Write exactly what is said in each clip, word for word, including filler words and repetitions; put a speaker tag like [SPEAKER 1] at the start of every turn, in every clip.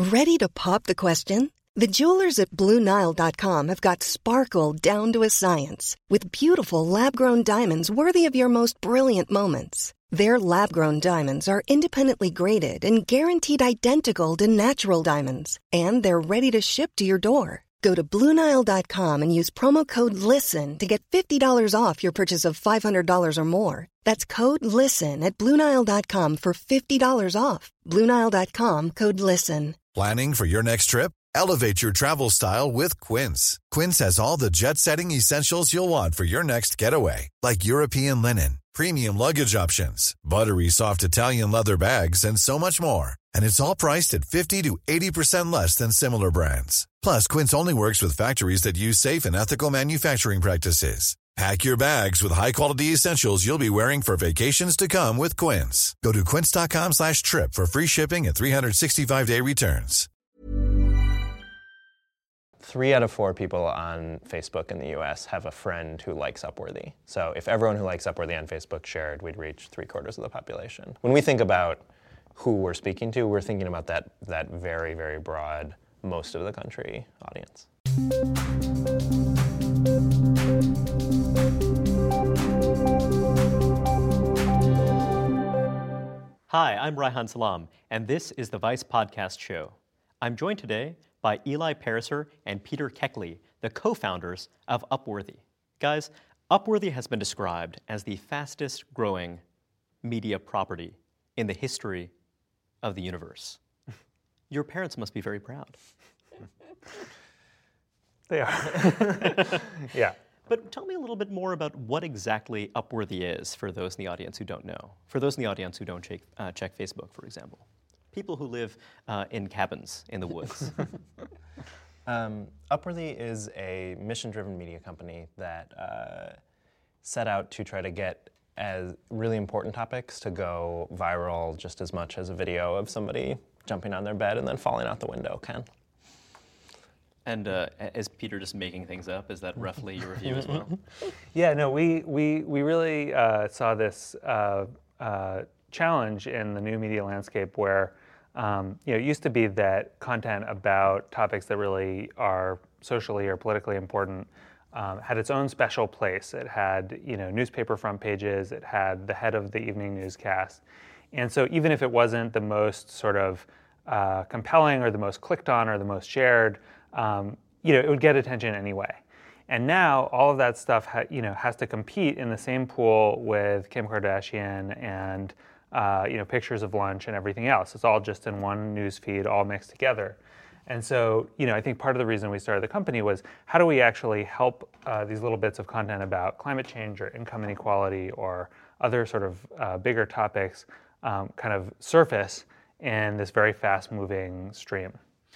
[SPEAKER 1] Ready to pop the question? The jewelers at Blue Nile dot com have got sparkle down to a science with beautiful lab-grown diamonds worthy of your most brilliant moments. Their lab-grown diamonds are independently graded and guaranteed identical to natural diamonds, and they're ready to ship to your door. Go to Blue Nile dot com and use promo code LISTEN to get fifty dollars off your purchase of five hundred dollars or more. That's code LISTEN at Blue Nile dot com for fifty dollars off. Blue Nile dot com, code LISTEN.
[SPEAKER 2] Planning for your next trip? Elevate your travel style with Quince. Quince has all the jet-setting essentials you'll want for your next getaway, like European linen, premium luggage options, buttery soft Italian leather bags, and so much more. And it's all priced at fifty to eighty percent less than similar brands. Plus, Quince only works with factories that use safe and ethical manufacturing practices. Pack your bags with high-quality essentials you'll be wearing for vacations to come with Quince. Go to quince dot com slash trip for free shipping and three sixty-five day returns.
[SPEAKER 3] Three out of four people on Facebook in the U S have a friend who likes Upworthy. So if everyone who likes Upworthy on Facebook shared, we'd reach three quarters of the population. When we think about who we're speaking to, we're thinking about that, that very, very broad, most of the country audience.
[SPEAKER 4] Hi, I'm Raihan Salam, and this is the Vice Podcast Show. I'm joined today by Eli Pariser and Peter Keckley, the co-founders of Upworthy. Guys, Upworthy has been described as the fastest growing media property in the history of the universe. Your parents must be very proud.
[SPEAKER 5] They are. Yeah.
[SPEAKER 4] But tell me a little bit more about what exactly Upworthy is for those in the audience who don't know. For those in the audience who don't check, uh, check Facebook, for example. People who live uh, in cabins in the woods.
[SPEAKER 3] um, Upworthy is a mission-driven media company that uh, set out to try to get as really important topics to go viral just as much as a video of somebody jumping on their bed and then falling out the window can.
[SPEAKER 4] And uh, is Peter just making things up? Is that roughly your review as well?
[SPEAKER 5] Yeah, no, we we we really uh, saw this uh, uh, challenge in the new media landscape where um, you know it used to be that content about topics that really are socially or politically important um, had its own special place. It had you know newspaper front pages. It had the head of the evening newscast, and so even if it wasn't the most sort of uh, compelling or the most clicked on or the most shared. Um, you know, it would get attention anyway. And now all of that stuff, ha- you know, has to compete in the same pool with Kim Kardashian and, uh, you know, pictures of lunch and everything else. It's all just in one news feed, all mixed together. And so, you know, I think part of the reason we started the company was how do we actually help uh, these little bits of content about climate change or income inequality or other sort of uh, bigger topics um, kind of surface in this very fast-moving stream.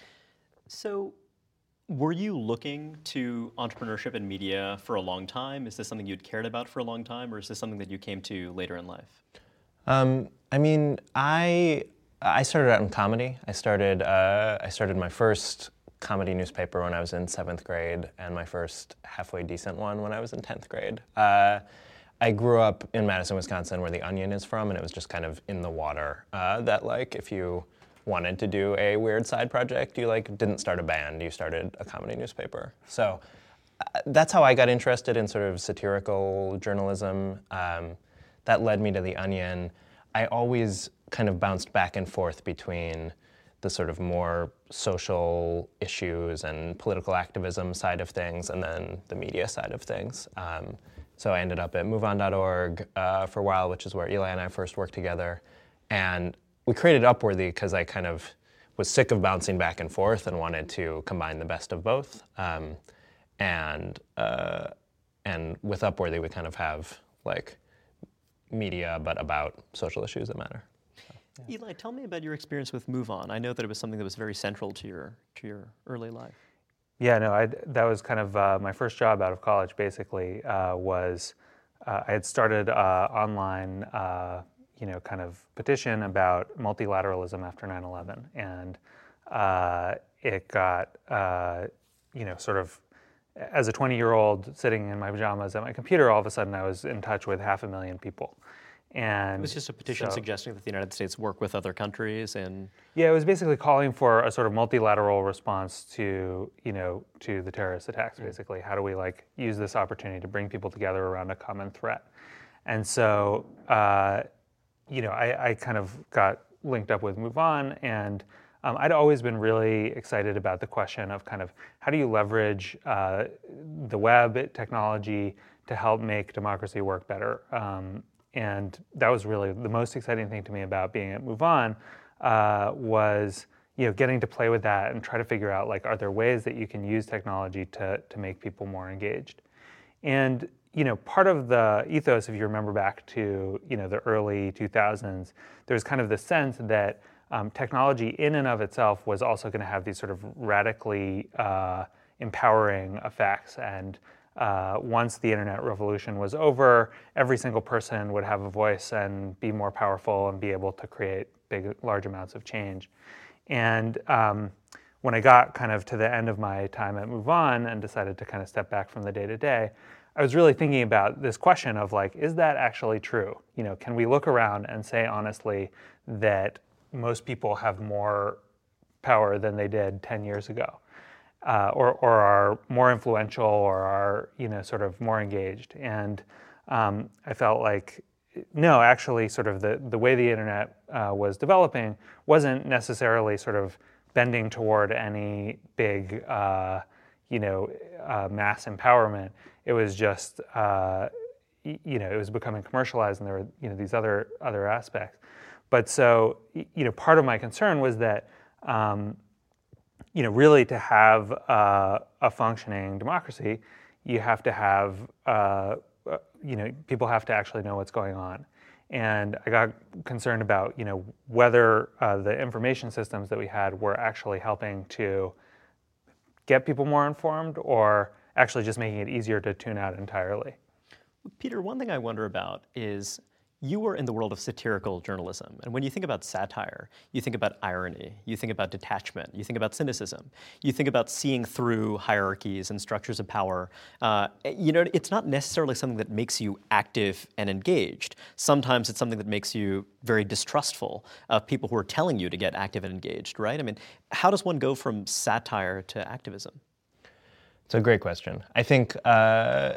[SPEAKER 4] So, were you looking to entrepreneurship and media for a long time? Is this something you'd cared about for a long time, or is this something that you came to later in life?
[SPEAKER 3] Um, I mean, I I started out in comedy. I started uh, I started my first comedy newspaper when I was in seventh grade, and my first halfway decent one when I was in tenth grade. Uh, I grew up in Madison, Wisconsin, where The Onion is from, and it was just kind of in the water uh, that, like, if you wanted to do a weird side project, you like didn't start a band, you started a comedy newspaper. So uh, that's how I got interested in sort of satirical journalism. Um, that led me to The Onion. I always kind of bounced back and forth between the sort of more social issues and political activism side of things and then the media side of things. Um, so I ended up at move on dot org uh, for a while, which is where Eli and I first worked together. And we created Upworthy because I kind of was sick of bouncing back and forth and wanted to combine the best of both. Um, and uh, and with Upworthy, we kind of have like media, but about social issues that matter. So,
[SPEAKER 4] yeah. Eli, tell me about your experience with Move On. I know that it was something that was very central to your to your early life.
[SPEAKER 5] Yeah, no, I, that was kind of uh, my first job out of college. Basically, uh, was uh, I had started uh, online. Uh, you know, kind of petition about multilateralism after nine eleven. And uh, it got, uh, you know, sort of, as a twenty-year-old sitting in my pajamas at my computer, all of a sudden I was in touch with half a million people. And
[SPEAKER 4] it was just a petition
[SPEAKER 5] so,
[SPEAKER 4] suggesting that the United States work with other countries and.
[SPEAKER 5] Yeah, it was basically calling for a sort of multilateral response to, you know, to the terrorist attacks. Basically, how do we like use this opportunity to bring people together around a common threat? And so, uh, you know, I, I kind of got linked up with MoveOn, and um, I'd always been really excited about the question of kind of how do you leverage uh, the web technology to help make democracy work better. Um, And that was really the most exciting thing to me about being at MoveOn uh, was, you know, getting to play with that and try to figure out, like, are there ways that you can use technology to to make people more engaged? And, you know, part of the ethos, if you remember back to, you know, the early two thousands, there was kind of the sense that um, technology in and of itself was also going to have these sort of radically uh, empowering effects. And Uh, once the internet revolution was over, every single person would have a voice and be more powerful and be able to create big, large amounts of change. And um, when I got kind of to the end of my time at MoveOn and decided to kind of step back from the day-to-day, I was really thinking about this question of like, is that actually true? You know, can we look around and say honestly that most people have more power than they did ten years ago? Uh, or, or are more influential, or are, you know, sort of more engaged. And um, I felt like, no, actually, sort of the, the way the internet uh, was developing wasn't necessarily sort of bending toward any big, uh, you know, uh, mass empowerment. It was just, uh, y- you know, it was becoming commercialized, and there were, you know, these other other aspects. But so, you know, part of my concern was that. Um, You know, really, to have uh, a functioning democracy, you have to have, uh, you know, people have to actually know what's going on. And I got concerned about, you know, whether uh, the information systems that we had were actually helping to get people more informed, or actually just making it easier to tune out entirely.
[SPEAKER 4] Peter, one thing I wonder about is, you were in the world of satirical journalism, and when you think about satire, you think about irony, you think about detachment, you think about cynicism, you think about seeing through hierarchies and structures of power. Uh, you know, it's not necessarily something that makes you active and engaged. Sometimes it's something that makes you very distrustful of people who are telling you to get active and engaged, right? I mean, how does one go from satire to activism?
[SPEAKER 3] It's a great question. I think, uh,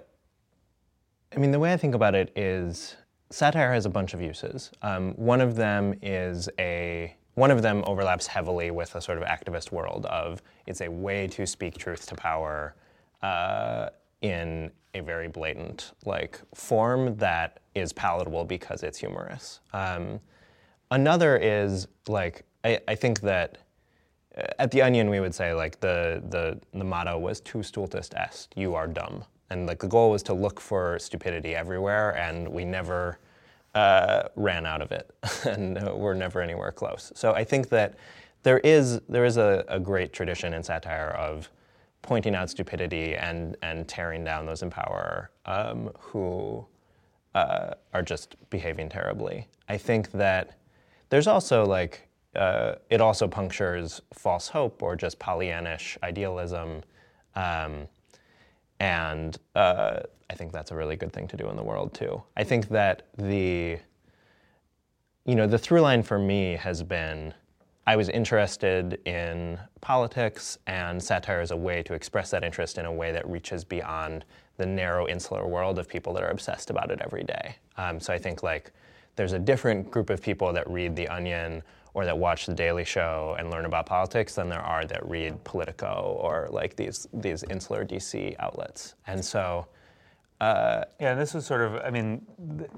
[SPEAKER 3] I mean, the way I think about it is, satire has a bunch of uses. Um, one of them is a, one of them overlaps heavily with a sort of activist world of, it's a way to speak truth to power uh, in a very blatant like form that is palatable because it's humorous. Um, another is like, I, I think that at The Onion we would say like the, the, the motto was tu stultus est, you are dumb. And like the goal was to look for stupidity everywhere, and we never uh, ran out of it, and we're never anywhere close. So I think that there is there is a, a great tradition in satire of pointing out stupidity and and tearing down those in power um, who uh, are just behaving terribly. I think that there's also like uh, it also punctures false hope or just Pollyannish idealism. Um, And uh, I think that's a really good thing to do in the world too. I think that the, you know, the through line for me has been, I was interested in politics, and satire is a way to express that interest in a way that reaches beyond the narrow insular world of people that are obsessed about it every day. Um, so I think like there's a different group of people that read The Onion or that watch The Daily Show and learn about politics than there are that read Politico or like these these insular D C outlets. And so, uh,
[SPEAKER 5] yeah, this is sort of, I mean, th-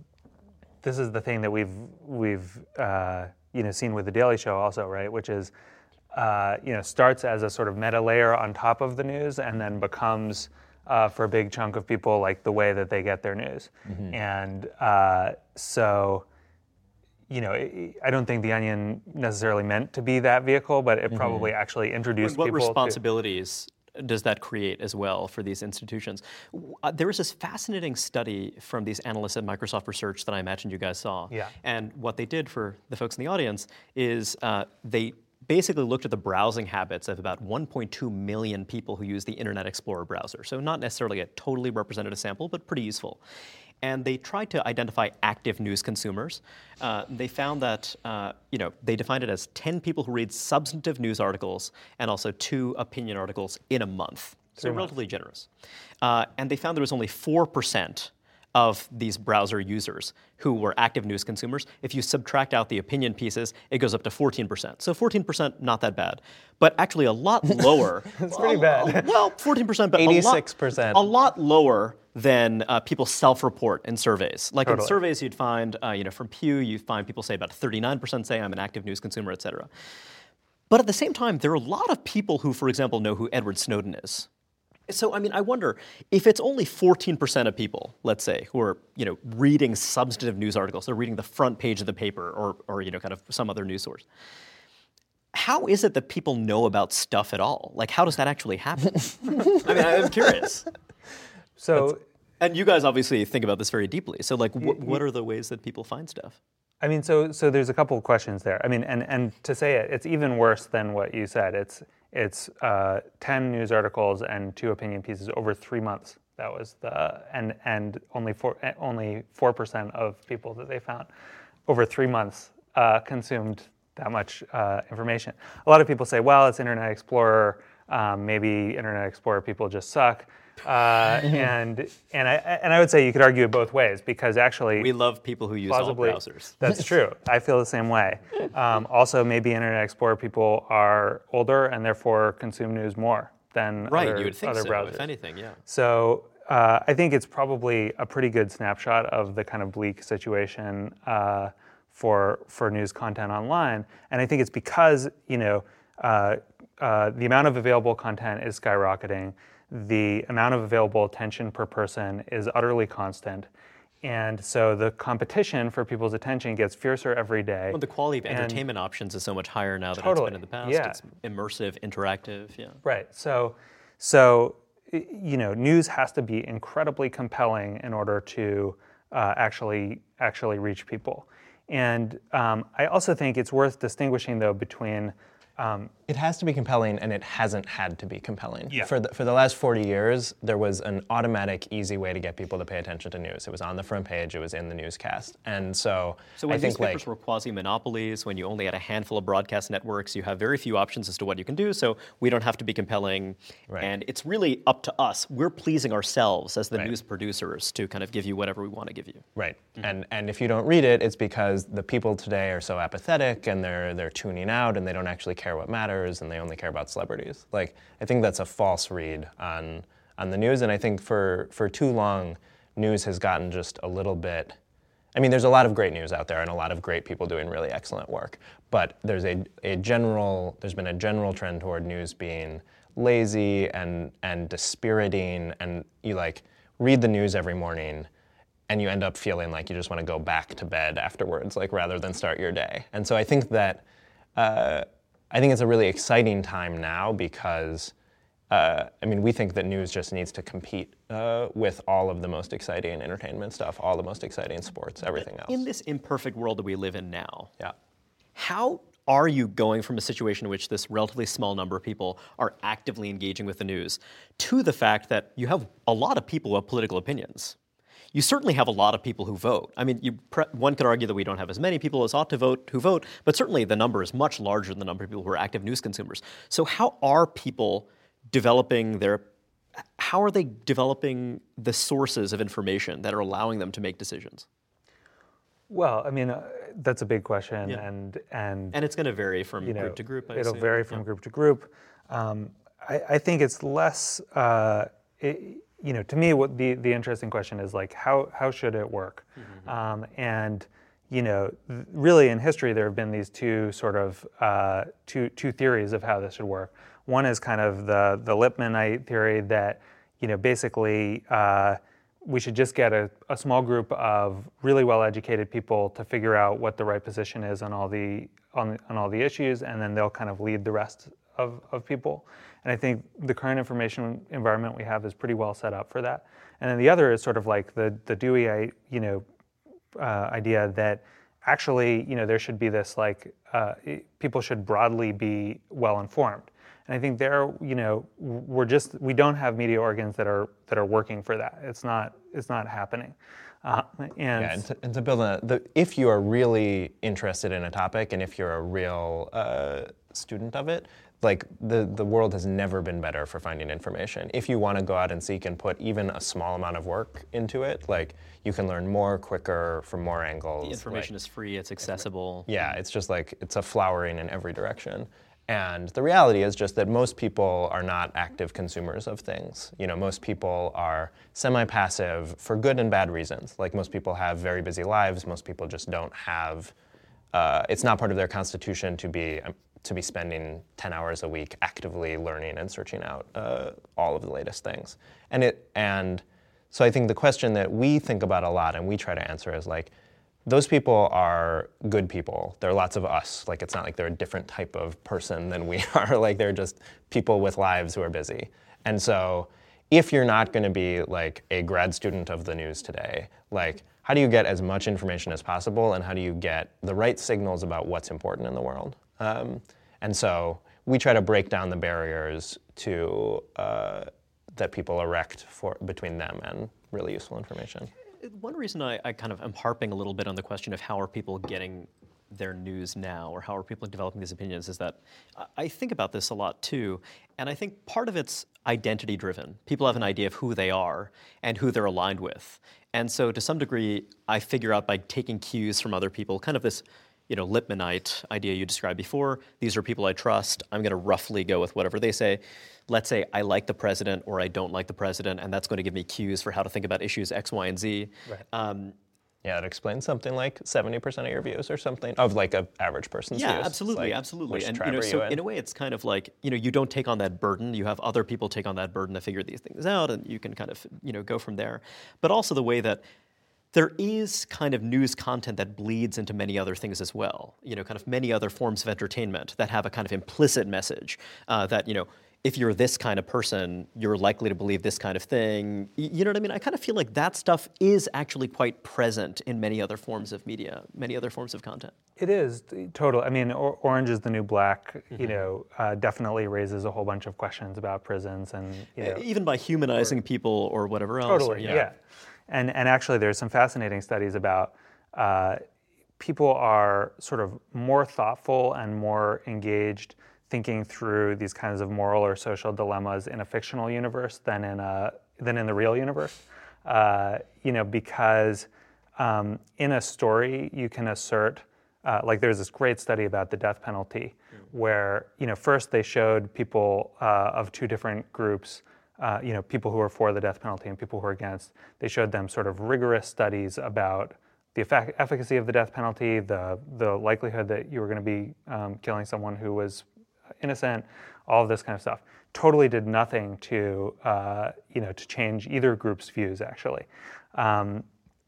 [SPEAKER 5] this is the thing that we've we've uh, you know seen with The Daily Show also, right? Which is, uh, you know, starts as a sort of meta layer on top of the news, and then becomes uh, for a big chunk of people like the way that they get their news. Mm-hmm. And uh, so. You know, I don't think The Onion necessarily meant to be that vehicle, but it mm-hmm. probably actually introduced
[SPEAKER 4] what
[SPEAKER 5] people
[SPEAKER 4] What responsibilities to... does that create as well for these institutions? Uh, there was this fascinating study from these analysts at Microsoft Research that I imagine you guys saw.
[SPEAKER 5] Yeah.
[SPEAKER 4] And what they did for the folks in the audience is uh, they basically looked at the browsing habits of about one point two million people who use the Internet Explorer browser. So not necessarily a totally representative sample, but pretty useful. and they tried to identify active news consumers. Uh, they found that, uh, you know, they defined it as ten people who read substantive news articles and also two opinion articles in a month. So relatively generous. Uh, and they found there was only four percent of these browser users who were active news consumers. If you subtract out the opinion pieces, it goes up to fourteen percent. So fourteen percent, not that bad. But actually a lot lower.
[SPEAKER 5] It's pretty bad.
[SPEAKER 4] Well, fourteen percent, but
[SPEAKER 3] eighty-six percent.
[SPEAKER 4] A lot, a lot lower than uh, people self-report in surveys. Like
[SPEAKER 5] Totally.
[SPEAKER 4] in surveys you'd find, uh, you know, from Pew, you'd find people say about thirty-nine percent say I'm an active news consumer, et cetera. But at the same time, there are a lot of people who, for example, know who Edward Snowden is. So, I mean, I wonder if it's only fourteen percent of people, let's say, who are, you know, reading substantive news articles, they're reading the front page of the paper or, or, you know, kind of some other news source. How is it that people know about stuff at all? Like, how does that actually happen? I mean, I'm curious.
[SPEAKER 5] So,
[SPEAKER 4] That's, and you guys obviously think about this very deeply. So, like, wh- what are the ways that people find stuff?
[SPEAKER 5] I mean, so so there's a couple of questions there. I mean, and, and to say it, it's even worse than what you said. It's it's uh, ten news articles and two opinion pieces over three months. That was the and and only four only four percent of people that they found over three months uh, consumed that much uh, information. A lot of people say, well, it's Internet Explorer. Um, maybe Internet Explorer people just suck. Uh, and and I and I would say you could argue it both ways because actually
[SPEAKER 4] we love people who use all browsers.
[SPEAKER 5] That's true. I feel the same way. Um, also, maybe Internet Explorer people are older and therefore consume news more than
[SPEAKER 4] right.
[SPEAKER 5] other,
[SPEAKER 4] You would think
[SPEAKER 5] other
[SPEAKER 4] so,
[SPEAKER 5] browsers.
[SPEAKER 4] If anything, yeah.
[SPEAKER 5] So uh, I think it's probably a pretty good snapshot of the kind of bleak situation uh, for for news content online. And I think it's because you know uh, uh, the amount of available content is skyrocketing. The amount of available attention per person is utterly constant. And so the competition for people's attention gets fiercer every day.
[SPEAKER 4] Well, the quality of
[SPEAKER 5] And
[SPEAKER 4] entertainment options is so much higher now than
[SPEAKER 5] Totally,
[SPEAKER 4] it's been in the past.
[SPEAKER 5] yeah.
[SPEAKER 4] It's immersive, interactive, yeah.
[SPEAKER 5] Right. So, so y- you know, news has to be incredibly compelling in order to uh, actually actually reach people. And um, I also think it's worth distinguishing, though, between Um,
[SPEAKER 3] It has to be compelling, and it hasn't had to be compelling.
[SPEAKER 5] Yeah.
[SPEAKER 3] For the, for the last forty years, there was an automatic, easy way to get people to pay attention to news. It was on the front page. It was in the newscast. And so,
[SPEAKER 4] So when
[SPEAKER 3] I think
[SPEAKER 4] newspapers
[SPEAKER 3] like
[SPEAKER 4] were quasi-monopolies, when you only had a handful of broadcast networks, you have very few options as to what you can do, so we don't have to be compelling.
[SPEAKER 3] Right.
[SPEAKER 4] And it's really up to us. We're pleasing ourselves as the
[SPEAKER 3] Right.
[SPEAKER 4] news producers to kind of give you whatever we want to give you.
[SPEAKER 3] Right, and and if you don't read it, it's because the people today are so apathetic, and they're they're tuning out, and they don't actually care what matters, and they only care about celebrities. Like, I think that's a false read on on the news, and I think for for too long, news has gotten just a little bit. I mean, there's a lot of great news out there, and a lot of great people doing really excellent work. But there's a a general there's been a general trend toward news being lazy and and dispiriting, and you like read the news every morning, and you end up feeling like you just want to go back to bed afterwards, like rather than start your day. And so I think that uh, I think it's a really exciting time now because uh, I mean we think that news just needs to compete uh, with all of the most exciting entertainment stuff, all the most exciting sports, everything else.
[SPEAKER 4] In this imperfect world that we live in now,
[SPEAKER 3] Yeah.
[SPEAKER 4] how are you going from a situation in which this relatively small number of people are actively engaging with the news to the fact that you have a lot of people who have political opinions? You certainly have a lot of people who vote. I mean, you pre- one could argue that we don't have as many people as ought to vote who vote, but certainly the number is much larger than the number of people who are active news consumers. So how are people developing their, how are they developing the sources of information that are allowing them to make decisions?
[SPEAKER 5] well, I mean, uh, that's a big question,
[SPEAKER 4] Yeah.
[SPEAKER 5] and and
[SPEAKER 4] And it's going to vary from
[SPEAKER 5] you know,
[SPEAKER 4] group to group, I
[SPEAKER 5] it'll
[SPEAKER 4] assume.
[SPEAKER 5] vary from
[SPEAKER 4] Yeah.
[SPEAKER 5] group to group. Um, I, I think it's less. Uh, it, you know, to me, what the, the interesting question is like, how how should it work?
[SPEAKER 4] Mm-hmm.
[SPEAKER 5] Um, and you know, th- really in history, there have been these two sort of uh, two two theories of how this should work. One is kind of the the Lippmannite theory that you know basically. Uh, we should just get a, a small group of really well-educated people to figure out what the right position is on all the on, on all the issues, and then they'll kind of lead the rest of, of people. And I think the current information environment we have is pretty well set up for that. And then the other is sort of like the the Dewey, you know, uh, idea that actually, you know, there should be this like uh, people should broadly be well informed. And I think there, you know, we're just we don't have media organs that are that are working for that. It's not it's not happening. Uh, and,
[SPEAKER 3] yeah, and, to, and to build on that, the, if you are really interested in a topic and if you're a real uh, student of it, like the, the world has never been better for finding information. If you want to go out and seek and put even a small amount of work into it, like you can learn more quicker from more angles.
[SPEAKER 4] The information
[SPEAKER 3] like,
[SPEAKER 4] is free, it's accessible.
[SPEAKER 3] Yeah, it's just like, it's a flowering in every direction. And the reality is just that most people are not active consumers of things. You know, most people are semi-passive for good and bad reasons. Like most people have very busy lives, most people just don't have, uh, it's not part of their constitution to be um, to be spending ten hours a week actively learning and searching out uh, all of the latest things. And it and so I think the question that we think about a lot and we try to answer is like, those people are good people. There are lots of us. Like it's not like they're a different type of person than we are. Like they're just people with lives who are busy. And so if you're not going to be like a grad student of the news today, like how do you get as much information as possible and how do you get the right signals about what's important in the world? Um, and so we try to break down the barriers to uh, that people erect for between them and really useful information.
[SPEAKER 4] One reason I, I kind of am harping a little bit on the question of how are people getting their news now, or how are people developing these opinions, is that I think about this a lot too, and I think part of it's identity driven. People have an idea of who they are and who they're aligned with. And so to some degree, I figure out by taking cues from other people, kind of this, you know, Lipmanite idea you described before. These are people I trust. I'm going to roughly go with whatever they say. Let's say I like the president or I don't like the president, and that's going to give me cues for how to think about issues X, Y, and Z.
[SPEAKER 5] Right.
[SPEAKER 4] Um,
[SPEAKER 3] yeah, it explains something like seventy percent of your views or something, of like an average person's
[SPEAKER 4] yeah,
[SPEAKER 3] views.
[SPEAKER 4] absolutely,
[SPEAKER 3] like,
[SPEAKER 4] absolutely. And
[SPEAKER 3] tribe
[SPEAKER 4] you know,
[SPEAKER 3] are
[SPEAKER 4] so
[SPEAKER 3] you
[SPEAKER 4] in? in a way, it's kind of like, you know, you don't take on that burden. You have other people take on that burden to figure these things out, and you can kind of, you know, go from there. But also the way that there is kind of news content that bleeds into many other things as well. You know, kind of many other forms of entertainment that have a kind of implicit message uh, that, you know, if you're this kind of person, you're likely to believe this kind of thing. Y- You know what I mean? I kind of feel like that stuff is actually quite present in many other forms of media, many other forms of content.
[SPEAKER 5] It is, total. I mean, or, Orange is the New Black, mm-hmm. you know, uh, definitely raises a whole bunch of questions about prisons and, you know.
[SPEAKER 4] Even by humanizing or, people or whatever else.
[SPEAKER 5] Totally,
[SPEAKER 4] or, yeah.
[SPEAKER 5] yeah. And and actually there's some fascinating studies about uh, people are sort of more thoughtful and more engaged thinking through these kinds of moral or social dilemmas in a fictional universe than in a than in the real universe. Uh, you know, because um, in a story you can assert, uh, like there's this great study about the death penalty, mm. where you know first they showed people uh, of two different groups. Uh, you know, people who are for the death penalty and people who are against. They showed them sort of rigorous studies about the effect, efficacy of the death penalty, the the likelihood that you were going to be um, killing someone who was innocent, all of this kind of stuff. Totally did nothing to uh, you know to change either group's views actually. Um,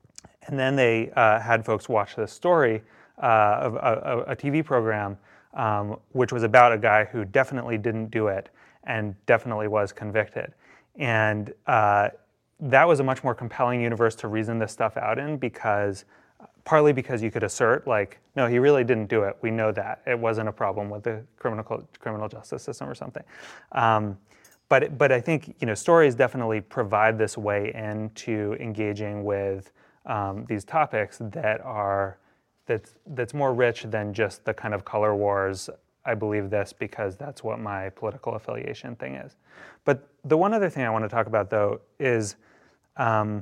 [SPEAKER 5] and then they uh, had folks watch this story uh, of a, a T V program, um, which was about a guy who definitely didn't do it and definitely was convicted. And uh, that was a much more compelling universe to reason this stuff out in, because partly because you could assert, like, no, he really didn't do it. We know that. It wasn't a problem with the criminal criminal justice system or something. Um, but but I think, you know, stories definitely provide this way into engaging with um, these topics that are that's that's more rich than just the kind of color wars. I believe this because that's what my political affiliation thing is. But the one other thing I want to talk about, though, is, um,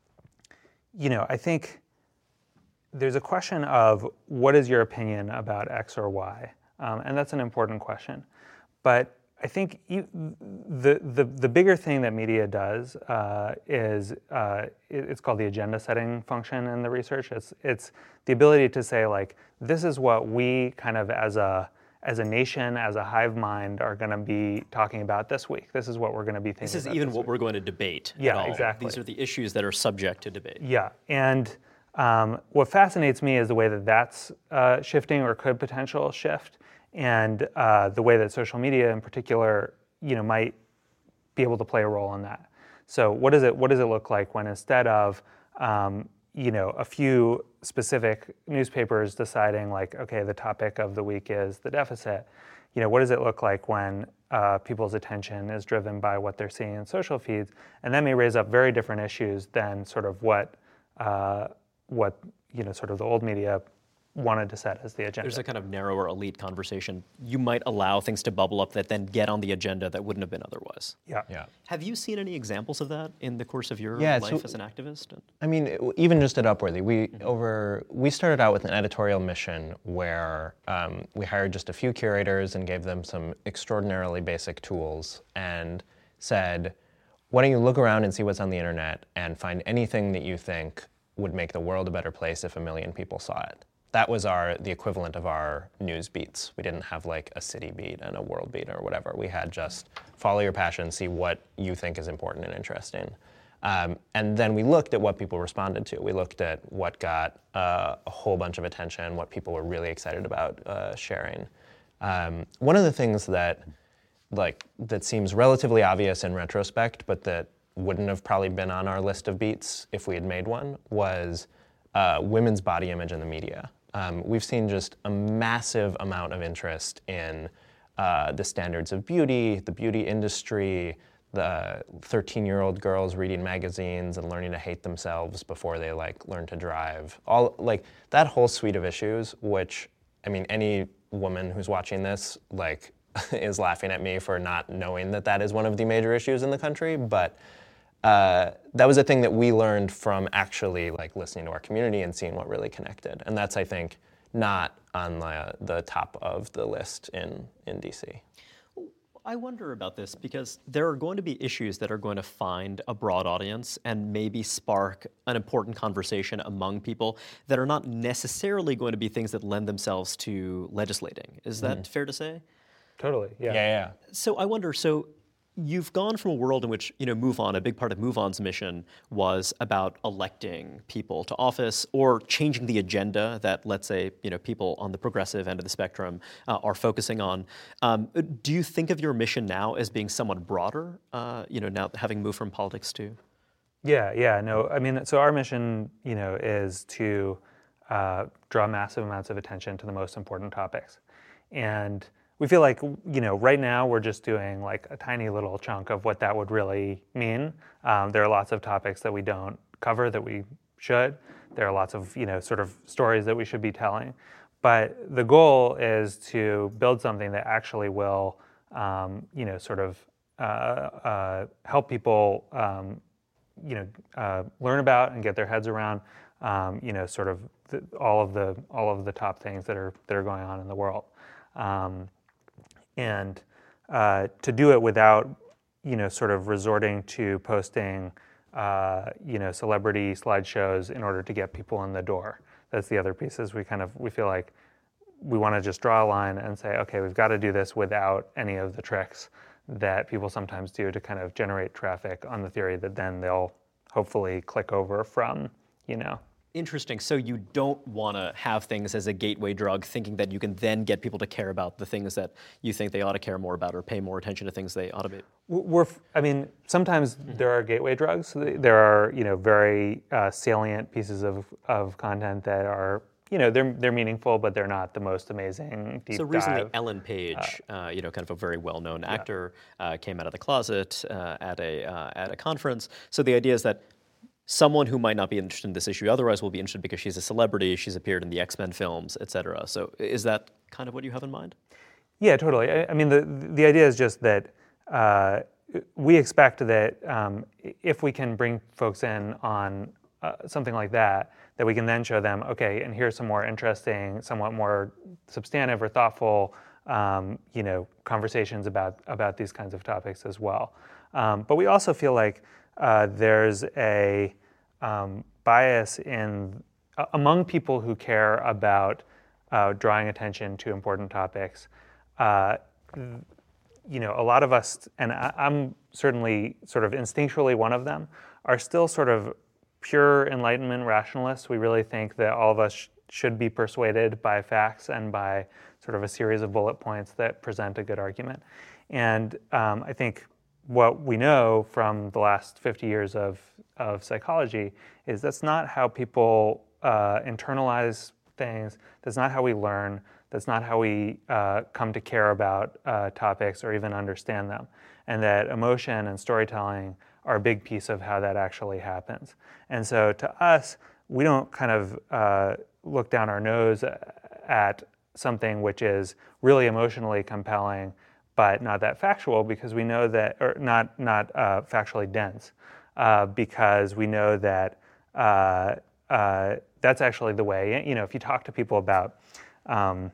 [SPEAKER 5] you know, I think there's a question of what is your opinion about X or Y, um, and that's an important question. But I think you, the, the the bigger thing that media does uh, is uh, it, it's called the agenda setting function in the research. It's it's the ability to say, like, this is what we kind of as a as a nation, as a hive mind, are going to be talking about this week. This is what we're going to be thinking about.
[SPEAKER 4] This is even
[SPEAKER 5] this
[SPEAKER 4] what
[SPEAKER 5] week.
[SPEAKER 4] we're going to debate.
[SPEAKER 5] Yeah,
[SPEAKER 4] at all.
[SPEAKER 5] exactly.
[SPEAKER 4] These are the issues that are subject to debate.
[SPEAKER 5] Yeah, and um, what fascinates me is the way that that's uh, shifting or could potential shift, and uh, the way that social media, in particular, you know, might be able to play a role in that. So, what does it what does it look like when instead of um, you know, a few specific newspapers deciding, like, okay, the topic of the week is the deficit, you know, what does it look like when uh, people's attention is driven by what they're seeing in social feeds? And that may raise up very different issues than sort of what, uh, what you know, sort of the old media wanted to set as the agenda.
[SPEAKER 4] There's a kind of narrower elite conversation. You might allow things to bubble up that then get on the agenda that wouldn't have been otherwise.
[SPEAKER 5] Yeah.
[SPEAKER 3] Yeah.
[SPEAKER 4] Have you seen any examples of that in the course of your
[SPEAKER 3] Yeah,
[SPEAKER 4] life
[SPEAKER 3] so-
[SPEAKER 4] as an activist?
[SPEAKER 3] I mean, it- even just at Upworthy, we over we started out with an editorial mission where um, we hired just a few curators and gave them some extraordinarily basic tools and said, why don't you look around and see what's on the internet and find anything that you think would make the world a better place if a million people saw it. That was our the equivalent of our news beats. We didn't have like a city beat and a world beat or whatever. We had just follow your passion, see what you think is important and interesting. Um, and then we looked at what people responded to. We looked at what got uh, a whole bunch of attention, what people were really excited about uh, sharing. Um, one of the things that like that seems relatively obvious in retrospect, but that wouldn't have probably been on our list of beats if we had made one, was uh, women's body image in the media. Um, we've seen just a massive amount of interest in uh, the standards of beauty, the beauty industry, the thirteen-year-old girls reading magazines and learning to hate themselves before they like learn to drive. All like that whole suite of issues, which I mean, any woman who's watching this like is laughing at me for not knowing that that is one of the major issues in the country, but. Uh, that was a thing that we learned from actually like listening to our community and seeing what really connected. And that's, I think, not on the, the top of the list in, in D C.
[SPEAKER 4] I wonder about this because there are going to be issues that are going to find a broad audience and maybe spark an important conversation among people that are not necessarily going to be things that lend themselves to legislating. Is that mm. fair to say?
[SPEAKER 5] Totally, yeah.
[SPEAKER 3] Yeah, yeah.
[SPEAKER 4] So I wonder, so you've gone from a world in which, you know, MoveOn, a big part of MoveOn's mission was about electing people to office or changing the agenda that, let's say, you know, people on the progressive end of the spectrum uh, are focusing on. Um, do you think of your mission now as being somewhat broader, uh, you know, now having moved from politics to?
[SPEAKER 5] Yeah, yeah, no, I mean, so our mission, you know, is to uh, draw massive amounts of attention to the most important topics. And we feel like, you know, right now we're just doing like a tiny little chunk of what that would really mean. Um, there are lots of topics that we don't cover that we should. There are lots of, you know, sort of stories that we should be telling. But the goal is to build something that actually will, um, you know, sort of uh, uh, help people, um, you know, uh, learn about and get their heads around, um, you know, sort of the, all of the all of the top things that are that are going on in the world. Um, And uh, to do it without, you know, sort of resorting to posting, uh, you know, celebrity slideshows in order to get people in the door. That's the other piece. Is we kind of we feel like we want to just draw a line and say, okay, we've got to do this without any of the tricks that people sometimes do to kind of generate traffic on the theory that then they'll hopefully click over from, you know.
[SPEAKER 4] Interesting. So you don't want to have things as a gateway drug, thinking that you can then get people to care about the things that you think they ought to care more about or pay more attention to things they ought to be.
[SPEAKER 5] We're, I mean, sometimes mm-hmm. there are gateway drugs. There are, you know, very uh, salient pieces of, of content that are, you know, they're they're meaningful, but they're not the most amazing deep
[SPEAKER 4] So recently,
[SPEAKER 5] dive.
[SPEAKER 4] Ellen Page, uh, uh, you know, kind of a very well-known actor,
[SPEAKER 5] yeah.
[SPEAKER 4] uh, came out of the closet uh, at a uh, at a conference. So the idea is that someone who might not be interested in this issue otherwise will be interested because she's a celebrity, she's appeared in the X-Men films, et cetera. So is that kind of what you have in mind?
[SPEAKER 5] Yeah, totally. I, I mean, the the idea is just that uh, we expect that um, if we can bring folks in on uh, something like that, that we can then show them, okay, and here's some more interesting, somewhat more substantive or thoughtful, um, you know, conversations about about these kinds of topics as well. Um, but we also feel like Uh, there's a um, bias in uh, among people who care about uh, drawing attention to important topics. Uh, you know, a lot of us, and I, I'm certainly sort of instinctually one of them, are still sort of pure Enlightenment rationalists. We really think that all of us sh- should be persuaded by facts and by sort of a series of bullet points that present a good argument. And um, I think what we know from the last fifty years of, of psychology is that's not how people uh, internalize things. That's not how we learn. That's not how we uh, come to care about uh, topics or even understand them. And that emotion and storytelling are a big piece of how that actually happens. And so to us, we don't kind of uh, look down our nose at something which is really emotionally compelling, but not that factual, because we know that, or not not uh, factually dense, uh, because we know that uh, uh, that's actually the way. You know, if you talk to people about, um,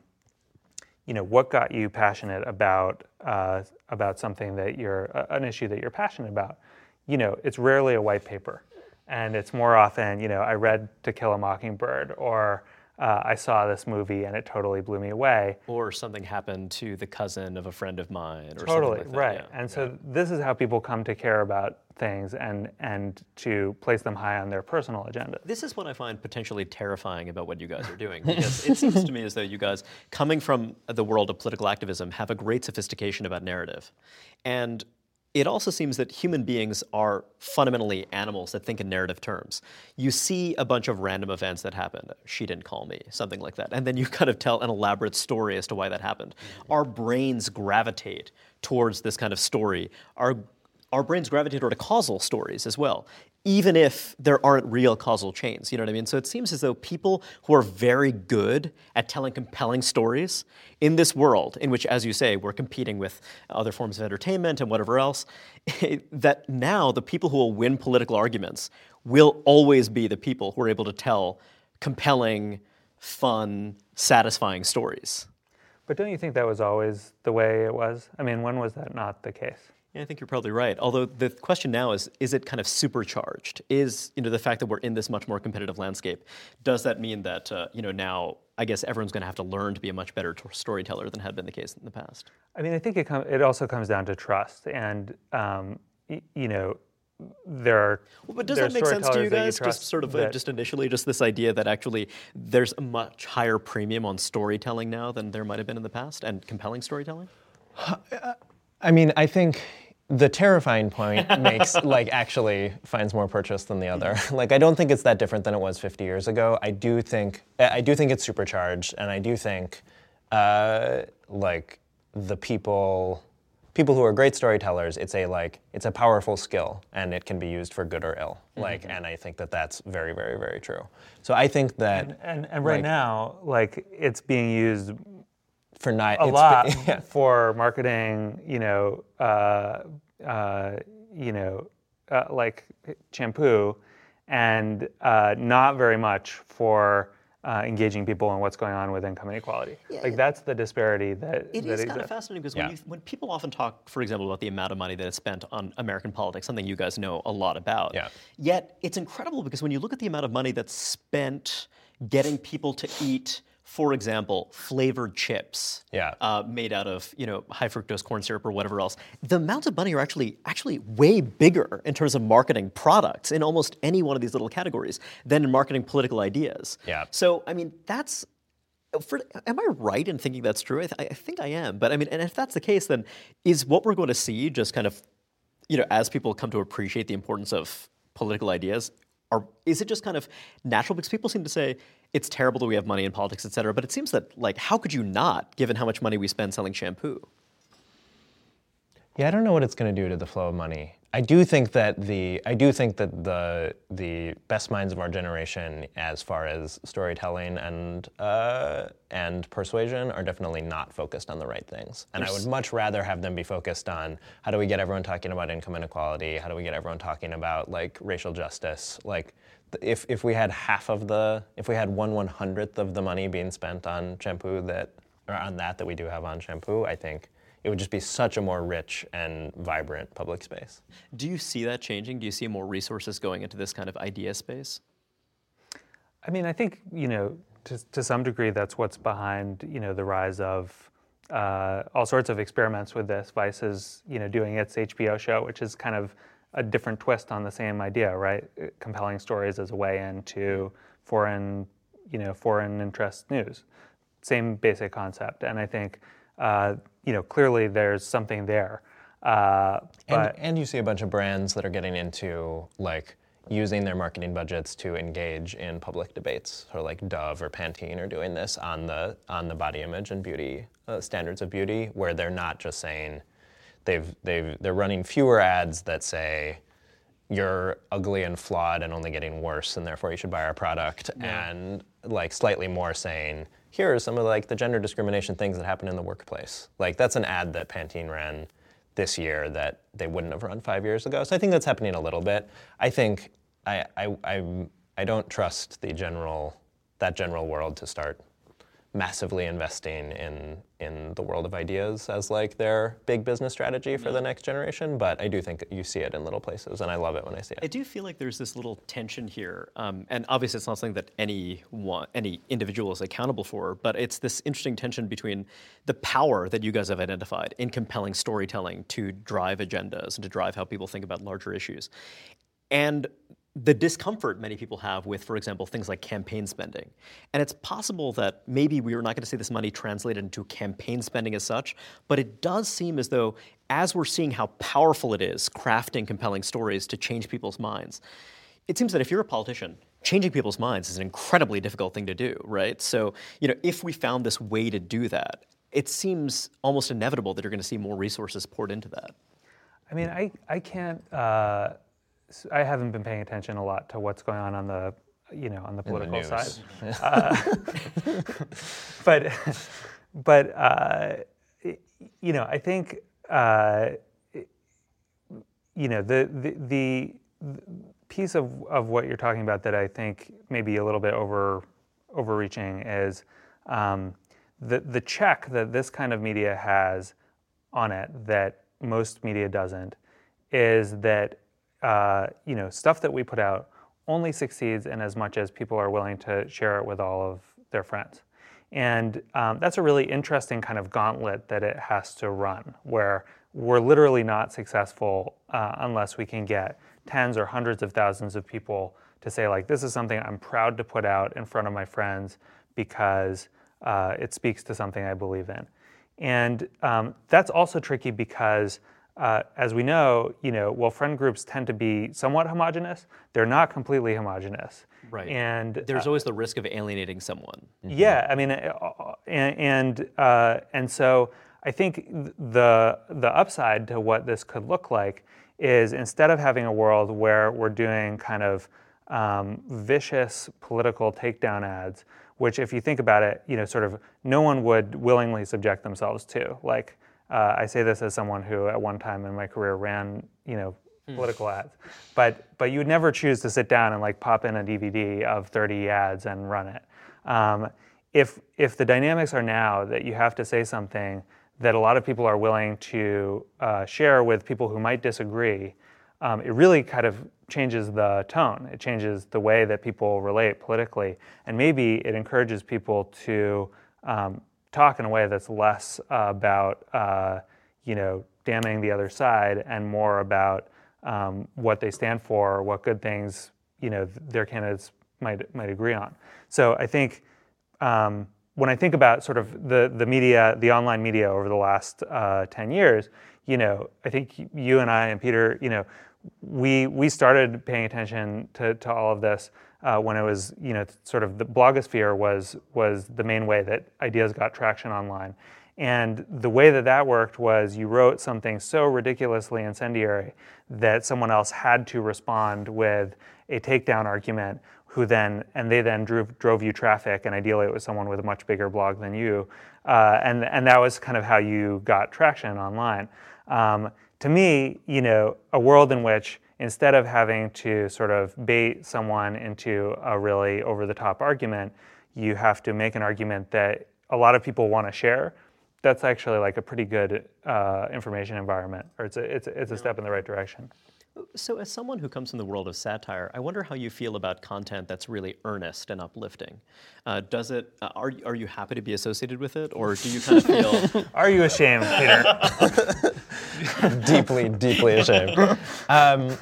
[SPEAKER 5] you know, what got you passionate about uh, about something that you're uh, an issue that you're passionate about, you know, it's rarely a white paper, and it's more often, you know, I read To Kill a Mockingbird, or Uh, I saw this movie and it totally blew me away.
[SPEAKER 4] Or something happened to the cousin of a friend of mine, or
[SPEAKER 5] totally,
[SPEAKER 4] something like that.
[SPEAKER 5] Right.
[SPEAKER 4] Yeah.
[SPEAKER 5] And so
[SPEAKER 4] yeah.
[SPEAKER 5] this is how people come to care about things and and to place them high on their personal agenda.
[SPEAKER 4] This is what I find potentially terrifying about what you guys are doing, because it seems to me as though you guys, coming from the world of political activism, have a great sophistication about narrative. And it also seems that human beings are fundamentally animals that think in narrative terms. You see a bunch of random events that happen. She didn't call me, something like that. And then you kind of tell an elaborate story as to why that happened. Mm-hmm. Our brains gravitate towards this kind of story. Our, our brains gravitate toward causal stories as well, even if there aren't real causal chains. You know what I mean? So it seems as though people who are very good at telling compelling stories in this world, in which, as you say, we're competing with other forms of entertainment and whatever else, that now the people who will win political arguments will always be the people who are able to tell compelling, fun, satisfying stories.
[SPEAKER 5] But don't you think that was always the way it was? I mean, when was that not the case?
[SPEAKER 4] Yeah, I think you're probably right. Although the question now is, is it kind of supercharged? Is, you know, the fact that we're in this much more competitive landscape, does that mean that, uh, you know, now I guess everyone's going to have to learn to be a much better t- storyteller than had been the case in the past?
[SPEAKER 5] I mean, I think it com- it also comes down to trust. And, um, y- you know, there are
[SPEAKER 4] well, But does
[SPEAKER 5] there
[SPEAKER 4] that make sense to you guys,
[SPEAKER 5] you
[SPEAKER 4] just sort of, uh, just initially, just this idea that actually there's a much higher premium on storytelling now than there might have been in the past, and compelling storytelling?
[SPEAKER 3] I mean, I think the terrifying point makes, like, actually finds more purchase than the other. Like, I don't think it's that different than it was fifty years ago. I do think, I do think it's supercharged, and I do think, uh, like, the people, people who are great storytellers, it's a, like, it's a powerful skill, and it can be used for good or ill. Mm-hmm. Like, and I think that that's very, very, very true. So I think that,
[SPEAKER 5] and and, and right like, now, like, it's being used
[SPEAKER 3] for not
[SPEAKER 5] a
[SPEAKER 3] it's
[SPEAKER 5] lot
[SPEAKER 3] been, yeah.
[SPEAKER 5] for marketing, you know, uh, uh, you know, uh, like shampoo, and uh, not very much for uh, engaging people in what's going on with income inequality.
[SPEAKER 4] Yeah,
[SPEAKER 5] like that's the disparity that
[SPEAKER 4] it
[SPEAKER 5] that
[SPEAKER 4] is
[SPEAKER 5] exists.
[SPEAKER 4] kind of fascinating, because
[SPEAKER 3] yeah.
[SPEAKER 4] when, you, when people often talk, for example, about the amount of money that is spent on American politics, something you guys know a lot about.
[SPEAKER 3] Yeah.
[SPEAKER 4] Yet it's incredible, because when you look at the amount of money that's spent getting people to eat, for example, flavored chips,
[SPEAKER 3] yeah.
[SPEAKER 4] uh, made out of, you know, high fructose corn syrup or whatever else, the amounts of money are actually actually way bigger in terms of marketing products in almost any one of these little categories than in marketing political ideas.
[SPEAKER 3] Yeah.
[SPEAKER 4] So I mean, that's. For, am I right in thinking that's true? I, th- I think I am. But I mean, and if that's the case, then is what we're going to see just kind of, you know, as people come to appreciate the importance of political ideas, Are, is it just kind of natural? Because people seem to say it's terrible that we have money in politics, et cetera. But it seems that, like, how could you not, given how much money we spend selling shampoo?
[SPEAKER 3] Yeah, I don't know what it's going to do to the flow of money. I do think that the I do think that the the best minds of our generation, as far as storytelling and uh, and persuasion, are definitely not focused on the right things. And I would much rather have them be focused on how do we get everyone talking about income inequality, how do we get everyone talking about, like, racial justice. Like, if if we had half of the if we had one one hundredth of the money being spent on shampoo that or on that that we do have on shampoo, I think it would just be such a more rich and vibrant public space.
[SPEAKER 4] Do you see that changing? Do you see more resources going into this kind of idea space?
[SPEAKER 5] I mean, I think, you know, to, to some degree, that's what's behind, you know, the rise of uh, all sorts of experiments with this. Vice is, you know, doing its H B O show, which is kind of a different twist on the same idea, right? Compelling stories as a way into foreign, you know, foreign interest news. Same basic concept. And I think, uh, you know, clearly there's something there. Uh, but
[SPEAKER 3] and, and you see a bunch of brands that are getting into, like, using their marketing budgets to engage in public debates, or like Dove or Pantene are doing this on the on the body image and beauty uh, standards of beauty, where they're not just saying they've they've they're running fewer ads that say you're ugly and flawed and only getting worse, and therefore you should buy our product, yeah. and like slightly more saying, here are some of like the gender discrimination things that happen in the workplace. Like that's an ad that Pantene ran this year that they wouldn't have run five years ago. So I think that's happening a little bit. I think I I I, I don't trust the general that general world to start massively investing in in the world of ideas as like their big business strategy for yeah. the next generation, but I do think you see it in little places, and I love it when I see it.
[SPEAKER 4] I do feel like there's this little tension here, um, and obviously it's not something that any one, any individual is accountable for, but it's this interesting tension between the power that you guys have identified in compelling storytelling to drive agendas and to drive how people think about larger issues, and the discomfort many people have with, for example, things like campaign spending. And it's possible that maybe we are not going to see this money translated into campaign spending as such, but it does seem as though, as we're seeing how powerful it is crafting compelling stories to change people's minds, it seems that if you're a politician, changing people's minds is an incredibly difficult thing to do, right? So, you know, if we found this way to do that, it seems almost inevitable that you're going to see more resources poured into that.
[SPEAKER 5] I mean, I, I can't... Uh... I haven't been paying attention a lot to what's going on on the, you know, on the political
[SPEAKER 3] the
[SPEAKER 5] side. uh, but, but uh, you know, I think, uh, you know, the, the the piece of, of what you're talking about that I think maybe a little bit over overreaching is um, the the check that this kind of media has on it that most media doesn't is that. Uh, you know, stuff that we put out only succeeds in as much as people are willing to share it with all of their friends. And um, that's a really interesting kind of gauntlet that it has to run, where we're literally not successful uh, unless we can get tens or hundreds of thousands of people to say, like, this is something I'm proud to put out in front of my friends because uh, it speaks to something I believe in. And um, that's also tricky because Uh, as we know, you know, while friend groups tend to be somewhat homogenous, they're not completely homogenous.
[SPEAKER 4] Right.
[SPEAKER 5] And
[SPEAKER 4] there's
[SPEAKER 5] uh,
[SPEAKER 4] always the risk of alienating someone.
[SPEAKER 5] Mm-hmm. Yeah, I mean, uh, and and, uh, and so I think the the upside to what this could look like is instead of having a world where we're doing kind of um, vicious political takedown ads, which, if you think about it, you know, sort of no one would willingly subject themselves to, like. Uh, I say this as someone who, at one time in my career, ran, you know, mm. political ads, but but you would never choose to sit down and like pop in a D V D of thirty ads and run it. Um, if if the dynamics are now that you have to say something that a lot of people are willing to uh, share with people who might disagree, um, it really kind of changes the tone. It changes the way that people relate politically, and maybe it encourages people to. Um, talk in a way that's less uh, about, uh, you know, damning the other side and more about um, what they stand for, what good things, you know, their candidates might might agree on. So I think um, when I think about sort of the the media, the online media over the last uh, ten years, you know, I think you and I and Peter, you know, we we started paying attention to, to all of this uh, when it was, you know, sort of the blogosphere was was the main way that ideas got traction online. And the way that that worked was you wrote something so ridiculously incendiary that someone else had to respond with a takedown argument, who then, and they then drove, drove you traffic, and ideally it was someone with a much bigger blog than you. Uh, and, and that was kind of how you got traction online. Um, to me, you know, a world in which instead of having to sort of bait someone into a really over-the-top argument, you have to make an argument that a lot of people want to share. That's actually like a pretty good uh, information environment, or it's a, it's a, it's a step in the right direction.
[SPEAKER 4] So as someone who comes from the world of satire, I wonder how you feel about content that's really earnest and uplifting. Uh, does it, uh, are, are you happy to be associated with it, or do you kind of feel...
[SPEAKER 5] Are you ashamed, Peter?
[SPEAKER 3] deeply, deeply ashamed. Um,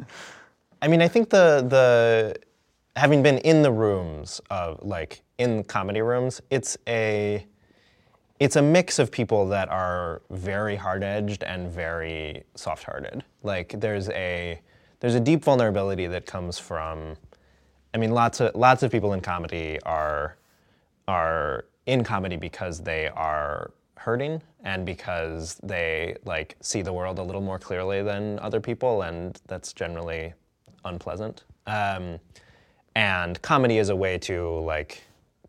[SPEAKER 3] I mean, I think the, the, having been in the rooms of, like, in comedy rooms, it's a... It's a mix of people that are very hard-edged and very soft-hearted. Like there's a there's a deep vulnerability that comes from, I mean, lots of lots of people in comedy are are in comedy because they are hurting and because they like see the world a little more clearly than other people, and that's generally unpleasant. Um, and comedy is a way to like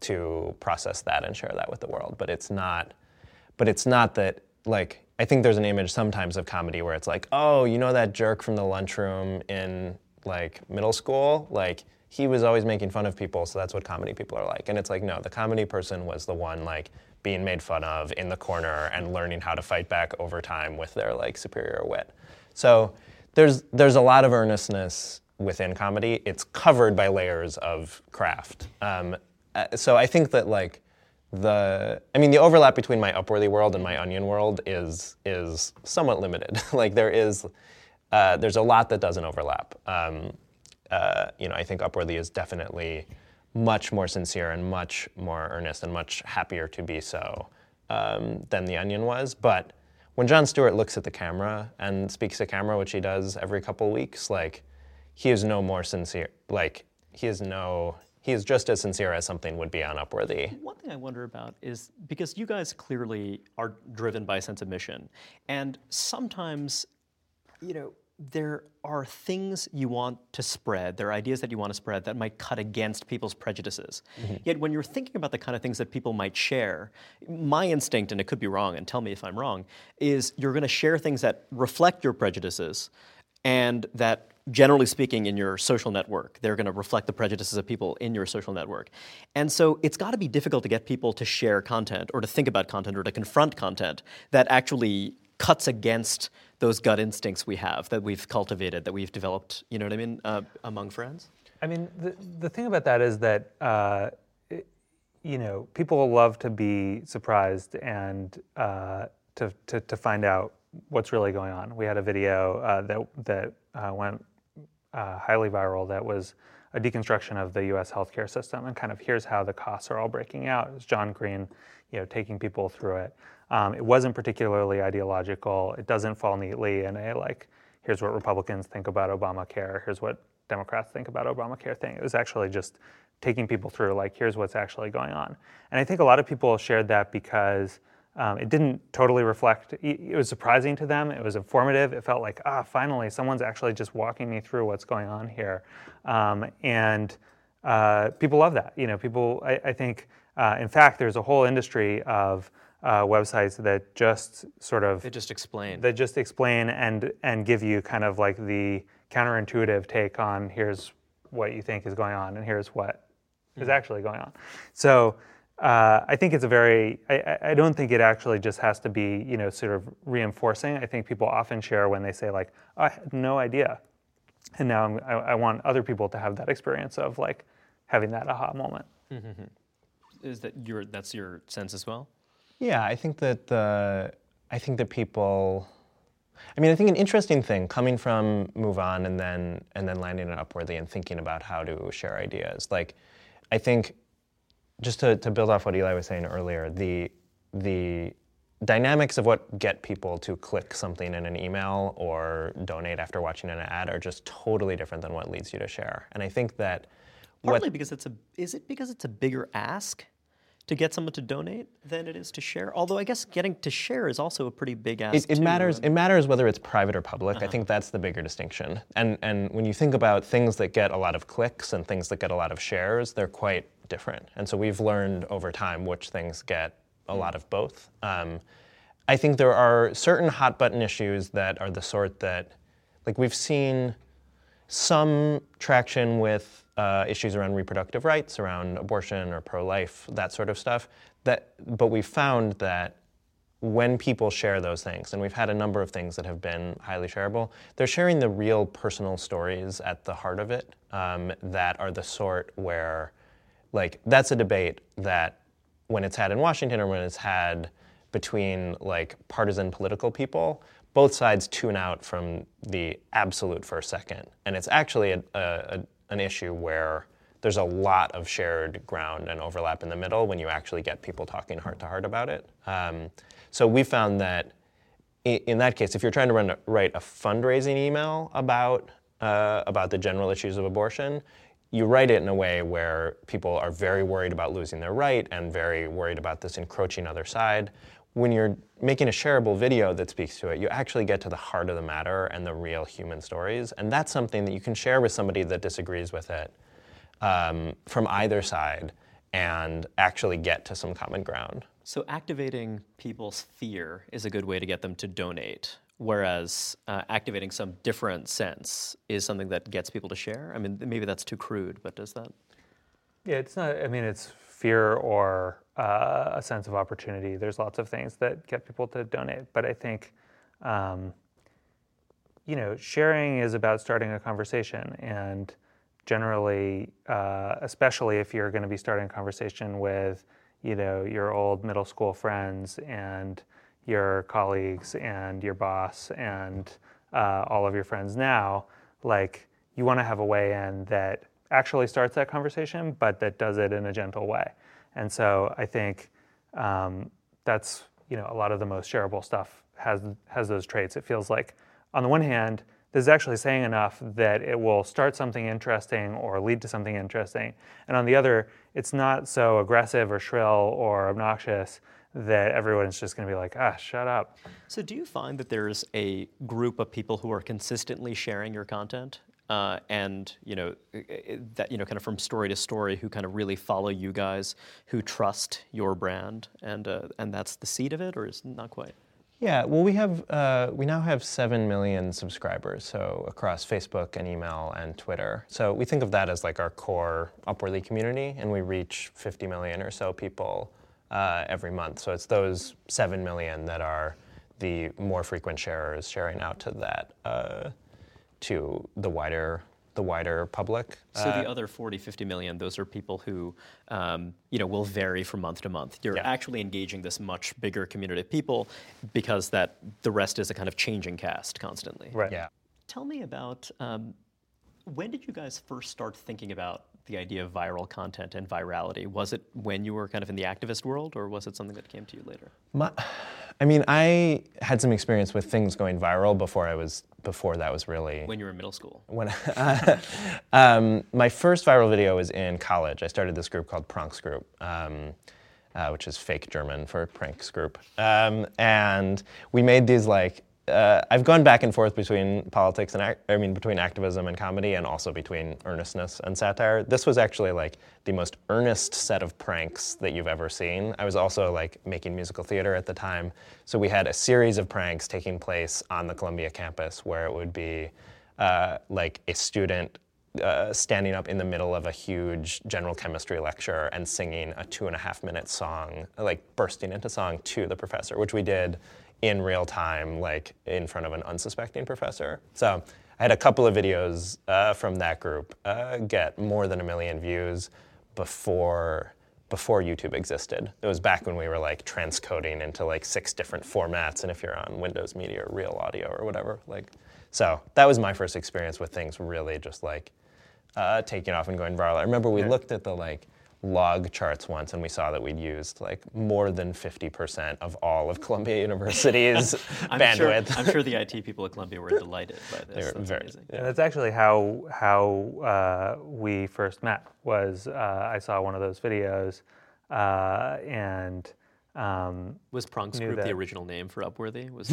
[SPEAKER 3] to process that and share that with the world, but it's not. But it's not that like I think there's an image sometimes of comedy where it's like, oh, you know that jerk from the lunchroom in like middle school, like. He was always making fun of people, so that's what comedy people are like. And it's like, no, the comedy person was the one like being made fun of in the corner and learning how to fight back over time with their like superior wit. So there's there's a lot of earnestness within comedy. It's covered by layers of craft. Um, so I think that like the, I mean, the overlap between my Upworthy world and my Onion world is is somewhat limited. Like there is, uh, there's a lot that doesn't overlap. Um, Uh, you know, I think Upworthy is definitely much more sincere and much more earnest and much happier to be so um, than The Onion was. But when Jon Stewart looks at the camera and speaks to camera, which he does every couple weeks, like he is no more sincere. Like he is no, he is just as sincere as something would be on Upworthy.
[SPEAKER 4] One thing I wonder about is because you guys clearly are driven by a sense of mission, and sometimes, you know, there are things you want to spread, there are ideas that you want to spread that might cut against people's prejudices. Mm-hmm. Yet when you're thinking about the kind of things that people might share, my instinct, and it could be wrong, and tell me if I'm wrong, is you're going to share things that reflect your prejudices and that, generally speaking, in your social network, they're going to reflect the prejudices of people in your social network. And so it's got to be difficult to get people to share content or to think about content or to confront content that actually cuts against those gut instincts we have, that we've cultivated, that we've developed, you know what I mean, uh, among friends?
[SPEAKER 5] I mean, the, the thing about that is that, uh, it, you know, people love to be surprised and uh, to, to to find out what's really going on. We had a video uh, that, that uh, went uh, highly viral that was a deconstruction of the U S healthcare system and kind of here's how the costs are all breaking out. It was John Green, you know, taking people through it. Um, it wasn't particularly ideological. It doesn't fall neatly in a like, here's what Republicans think about Obamacare, here's what Democrats think about Obamacare thing. It was actually just taking people through like, here's what's actually going on. And I think a lot of people shared that because um, it didn't totally reflect, it was surprising to them, it was informative, it felt like, ah, finally, someone's actually just walking me through what's going on here. Um, and uh, people love that. You know, people, I, I think, uh, in fact, there's a whole industry of Uh, websites that just sort of
[SPEAKER 4] they just explain
[SPEAKER 5] that just explain and and give you kind of like the counterintuitive take on here's what you think is going on and here's what mm. is actually going on. So uh, I think it's a very I, I don't think it actually just has to be, you know, sort of reinforcing. I think people often share when they say like, oh, I had no idea, and now I'm, I, I want other people to have that experience of like having that aha moment.
[SPEAKER 4] Mm-hmm. Is that your that's your sense as well?
[SPEAKER 3] Yeah, I think that the, I think that people, I mean, I think an interesting thing coming from Move On and then and then landing at Upworthy and thinking about how to share ideas. Like, I think, just to, to build off what Eli was saying earlier, the the dynamics of what get people to click something in an email or donate after watching an ad are just totally different than what leads you to share. And I think that
[SPEAKER 4] partly because it's a is it because it's a bigger ask to get someone to donate than it is to share? Although I guess getting to share is also a pretty big ask.
[SPEAKER 3] It, it
[SPEAKER 4] too.
[SPEAKER 3] matters. It matters whether it's private or public. Uh-huh. I think that's the bigger distinction. And and when you think about things that get a lot of clicks and things that get a lot of shares, they're quite different. And so we've learned over time which things get a lot of both. Um, I think there are certain hot button issues that are the sort that, like we've seen some traction with Uh, issues around reproductive rights, around abortion or pro-life, that sort of stuff. That, but we found that when people share those things, and we've had a number of things that have been highly shareable, they're sharing the real personal stories at the heart of it um, that are the sort where, like, that's a debate that when it's had in Washington or when it's had between, like, partisan political people, both sides tune out from the absolute first second. And it's actually a, a, a an issue where there's a lot of shared ground and overlap in the middle when you actually get people talking heart to heart about it. Um, so we found that in, in that case, if you're trying to run a, write a fundraising email about uh, about the general issues of abortion, you write it in a way where people are very worried about losing their right and very worried about this encroaching other side. When you're making a shareable video that speaks to it, you actually get to the heart of the matter and the real human stories. And that's something that you can share with somebody that disagrees with it um, from either side and actually get to some common ground.
[SPEAKER 4] So activating people's fear is a good way to get them to donate, whereas uh, activating some different sense is something that gets people to share? I mean, maybe that's too crude, but does that?
[SPEAKER 5] Yeah, it's not, I mean, it's fear or uh, a sense of opportunity. There's lots of things that get people to donate, but I think, um, you know, sharing is about starting a conversation, and generally, uh, especially if you're going to be starting a conversation with, you know, your old middle school friends and your colleagues and your boss and uh, all of your friends now, like, you want to have a way in that actually starts that conversation, but that does it in a gentle way. And so I think um, that's, you know, a lot of the most shareable stuff has has those traits. It feels like, on the one hand, this is actually saying enough that it will start something interesting or lead to something interesting. And on the other, it's not so aggressive or shrill or obnoxious that everyone's just going to be like, ah, shut up.
[SPEAKER 4] So do you find that there's a group of people who are consistently sharing your content? Uh, and, you know, that, you know, kind of from story to story, who kind of really follow you guys, who trust your brand, and uh, and that's the seed of it, or is it not quite?
[SPEAKER 3] Yeah, well, we have uh, we now have seven million subscribers, so across Facebook and email and Twitter. So we think of that as like our core Upworthy community, and we reach fifty million or so people uh, every month. So it's those seven million that are the more frequent sharers sharing out to that. Uh, to the wider the wider public.
[SPEAKER 4] So
[SPEAKER 3] uh,
[SPEAKER 4] the other forty, fifty million, those are people who um, you know, will vary from month to month. You're
[SPEAKER 3] yeah.
[SPEAKER 4] actually engaging this much bigger community of people because that the rest is a kind of changing cast constantly.
[SPEAKER 5] Right.
[SPEAKER 3] Yeah.
[SPEAKER 4] Tell me about, um, when did you guys first start thinking about the idea of viral content and virality? Was it when you were kind of in the activist world, or was it something that came to you later?
[SPEAKER 3] My, I mean, I had some experience with things going viral before I was before that was really.
[SPEAKER 4] When you were in middle school.
[SPEAKER 3] When uh, um, my first viral video was in college. I started this group called Pranks Group, um, uh, which is fake German for Pranks Group, um, and we made these like. Uh, I've gone back and forth between politics and ac- I mean between activism and comedy, and also between earnestness and satire. This was actually like the most earnest set of pranks that you've ever seen. I was also like making musical theater at the time, so we had a series of pranks taking place on the Columbia campus where it would be uh, like a student uh, standing up in the middle of a huge general chemistry lecture and singing a two and a half minute song, like bursting into song to the professor, which we did in real time, like in front of an unsuspecting professor. So I had a couple of videos uh, from that group uh, get more than a million views before before YouTube existed. It was back when we were like transcoding into like six different formats, and if you're on Windows Media or Real Audio or whatever, like, so that was my first experience with things really just like uh, taking off and going viral. I remember we
[SPEAKER 5] Yeah.
[SPEAKER 3] looked at the like log charts once, and we saw that we'd used like more than fifty percent of all of Columbia University's
[SPEAKER 4] I'm
[SPEAKER 3] bandwidth.
[SPEAKER 4] Sure, I'm sure the I T people at Columbia were delighted by this.
[SPEAKER 3] They were
[SPEAKER 4] That's
[SPEAKER 3] very-
[SPEAKER 4] amazing.
[SPEAKER 5] And that's actually how how uh, we first met. Was uh, I saw one of those videos, uh, and um,
[SPEAKER 4] Was Pranks
[SPEAKER 5] knew
[SPEAKER 4] Group the
[SPEAKER 5] that.
[SPEAKER 4] original name for Upworthy? Was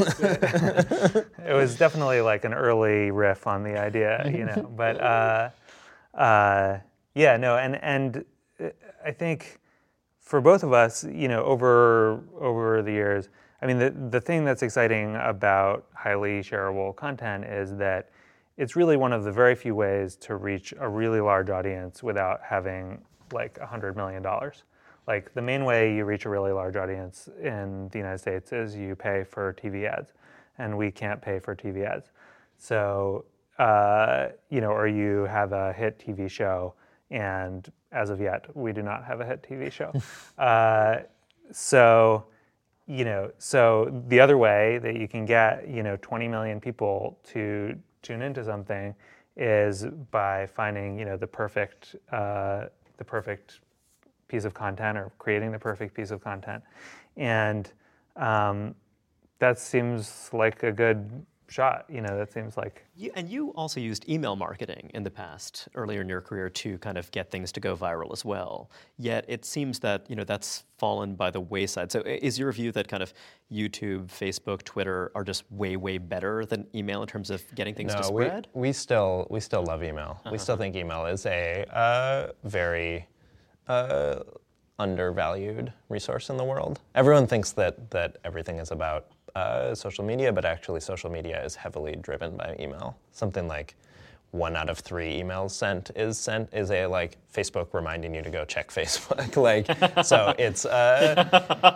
[SPEAKER 5] it was definitely like an early riff on the idea, you know. But uh, uh, yeah, no, and and I think for both of us, you know, over over the years, I mean, the the thing that's exciting about highly shareable content is that it's really one of the very few ways to reach a really large audience without having like a hundred million dollars. Like the main way you reach a really large audience in the United States is you pay for T V ads, and we can't pay for T V ads. So, uh, you know, or you have a hit T V show, and as of yet, we do not have a hit T V show. uh, so, you know, so the other way that you can get, you know, twenty million people to tune into something is by finding, you know, the perfect, uh, the perfect piece of content, or creating the perfect piece of content. And um, that seems like a good shot. You know, that seems like.
[SPEAKER 4] You, and you also used email marketing in the past, earlier in your career, to kind of get things to go viral as well. Yet it seems that, you know, that's fallen by the wayside. So is your view that kind of YouTube, Facebook, Twitter are just way, way better than email in terms of getting things
[SPEAKER 3] no,
[SPEAKER 4] to spread?
[SPEAKER 3] We, we still we still love email. Uh-huh. We still think email is a uh, very uh, undervalued resource in the world. Everyone thinks that that everything is about Uh, social media, but actually social media is heavily driven by email. Something like one out of three emails sent is sent is a like Facebook reminding you to go check Facebook. like so it's uh,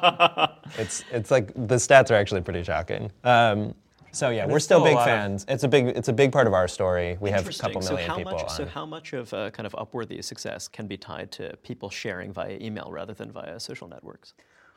[SPEAKER 3] it's it's like the stats are actually pretty shocking. Um, so yeah, we're still, still big fans. Of... It's a big it's a big part of our story. We have a couple million
[SPEAKER 4] so how
[SPEAKER 3] people
[SPEAKER 4] much,
[SPEAKER 3] on.
[SPEAKER 4] So how much of uh, kind of Upworthy's success can be tied to people sharing via email rather than via social networks?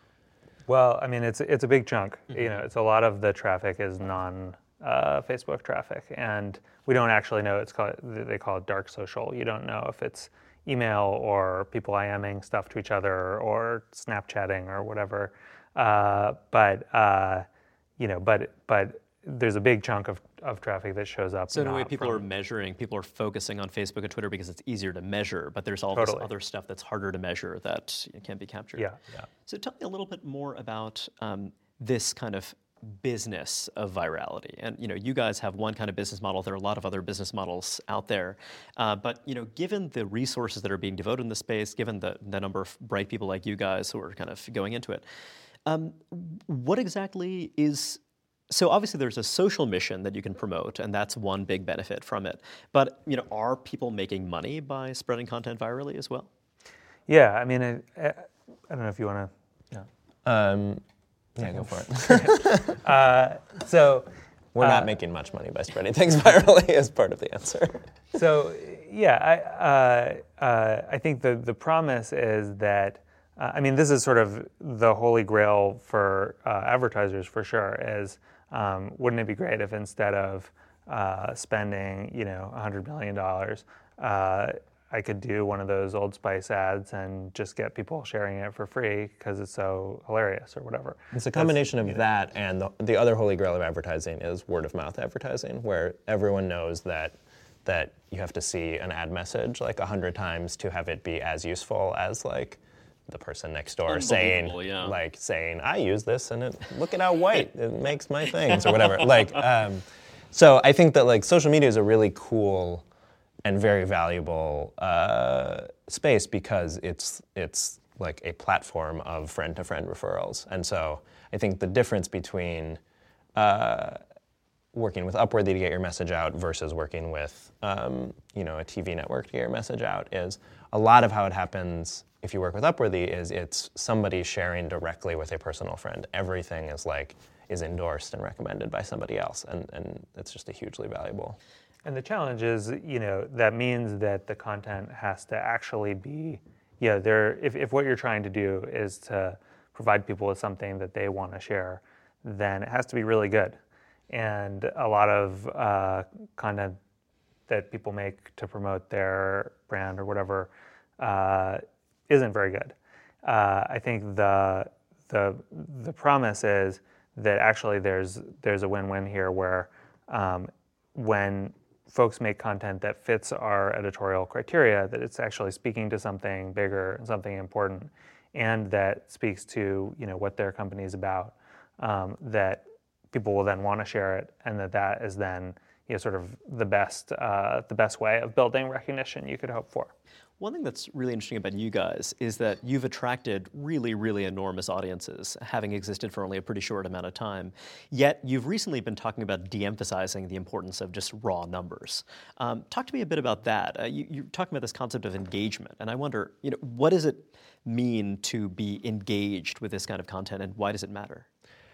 [SPEAKER 5] Well, I mean, it's it's a big chunk. Mm-hmm. You know, it's a lot of the traffic is non uh, Facebook traffic, and we don't actually know. It's called they call it dark social. You don't know if it's email or people IMing stuff to each other or Snapchatting or whatever. Uh, but uh, you know, but but there's a big chunk of, of traffic that shows up.
[SPEAKER 4] So in a way, people
[SPEAKER 5] from...
[SPEAKER 4] are measuring, people are focusing on Facebook and Twitter because it's easier to measure, but there's all
[SPEAKER 5] totally.
[SPEAKER 4] this other stuff that's harder to measure that can't be captured.
[SPEAKER 5] Yeah. yeah.
[SPEAKER 4] So tell me a little bit more about um, this kind of business of virality. And you know, you guys have one kind of business model. There are a lot of other business models out there. Uh, but you know, given the resources that are being devoted in the space, given the, the number of bright people like you guys who are kind of going into it, um, what exactly is... So obviously there's a social mission that you can promote, and that's one big benefit from it. But you know, are people making money by spreading content virally as well?
[SPEAKER 5] Yeah, I mean, I, I don't know if you want to.
[SPEAKER 3] Yeah. Um, yeah, go for it.
[SPEAKER 5] uh, so
[SPEAKER 3] we're
[SPEAKER 5] uh,
[SPEAKER 3] not making much money by spreading things virally as part of the answer.
[SPEAKER 5] So yeah, I uh, uh, I think the the promise is that. Uh, I mean, this is sort of the holy grail for uh, advertisers, for sure. Is um, wouldn't it be great if instead of uh, spending, you know, one hundred million dollars, uh, I could do one of those Old Spice ads and just get people sharing it for free because it's so hilarious or whatever.
[SPEAKER 3] It's a combination That's, of know. that and the, the other holy grail of advertising is word of mouth advertising, where everyone knows that that you have to see an ad message like a hundred times to have it be as useful as like. The person next door saying,
[SPEAKER 4] yeah.
[SPEAKER 3] like, saying, I use this and it, look at how white it makes my things or whatever. like, um, so I think that like social media is a really cool and very valuable uh, space because it's it's like a platform of friend-to-friend referrals. And so I think the difference between uh, working with Upworthy to get your message out versus working with um, you know a T V network to get your message out is a lot of how it happens. If you work with Upworthy, is it's somebody sharing directly with a personal friend. Everything is like is endorsed and recommended by somebody else, and, and it's just a hugely valuable.
[SPEAKER 5] And the challenge is, you know, that means that the content has to actually be, you know, there. If, if what you're trying to do is to provide people with something that they want to share, then it has to be really good. And a lot of uh, content that people make to promote their brand or whatever. Uh, isn't very good. Uh, I think the the the promise is that actually there's there's a win-win here where um, when folks make content that fits our editorial criteria, that it's actually speaking to something bigger and something important, and that speaks to you know what their company is about, um, that people will then want to share it, and that that is then you know sort of the best uh, the best way of building recognition you could hope for.
[SPEAKER 4] One thing that's really interesting about you guys is that you've attracted really, really enormous audiences, having existed for only a pretty short amount of time. Yet you've recently been talking about de-emphasizing the importance of just raw numbers. Um, talk to me a bit about that. Uh, you, you're talking about this concept of engagement, and I wonder, you know, what does it mean to be engaged with this kind of content, and why does it matter?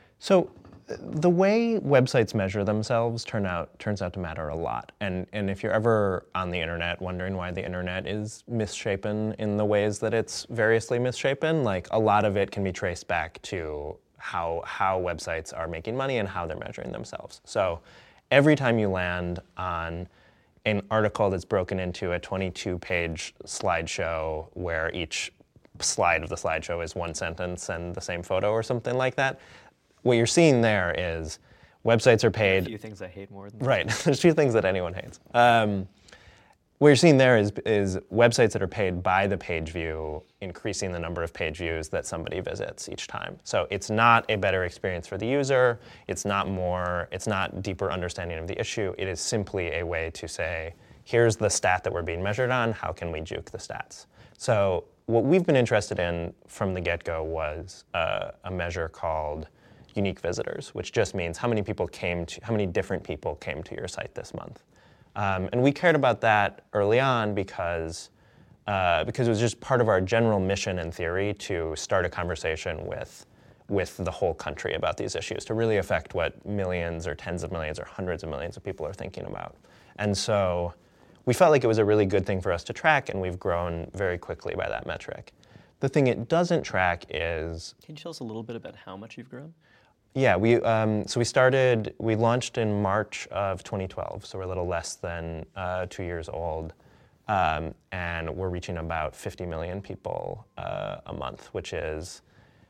[SPEAKER 3] So the way websites measure themselves turn out, turns out to matter a lot. And, and if you're ever on the internet wondering why the internet is misshapen in the ways that it's variously misshapen, like a lot of it can be traced back to how, how websites are making money and how they're measuring themselves. So every time you land on an article that's broken into a twenty-two page slideshow where each slide of the slideshow is one sentence and the same photo or something like that, what you're seeing there is Websites are
[SPEAKER 4] A
[SPEAKER 3] paid.
[SPEAKER 4] few things I hate more than
[SPEAKER 3] Right. There's two things that anyone hates. Um, what you're seeing there is is websites that are paid by the page view, increasing the number of page views that somebody visits each time. So it's not a better experience for the user. It's not more. It's not deeper understanding of the issue. It is simply a way to say, here's the stat that we're being measured on. How can we juke the stats? So what we've been interested in from the get-go was uh, a measure called unique visitors, which just means how many people came to, how many different people came to your site this month. Um, and we cared about that early on because, uh, because it was just part of our general mission and theory to start a conversation with, with the whole country about these issues, to really affect what millions or tens of millions or hundreds of millions of people are thinking about. And so we felt like it was a really good thing for us to track, and we've grown very quickly by that metric. The thing it doesn't track is...
[SPEAKER 4] Can you tell us a little bit about how much you've grown?
[SPEAKER 3] Yeah, we um, so we started, we launched in March of twenty twelve, so we're a little less than uh, two years old, um, and we're reaching about fifty million people uh, a month, which is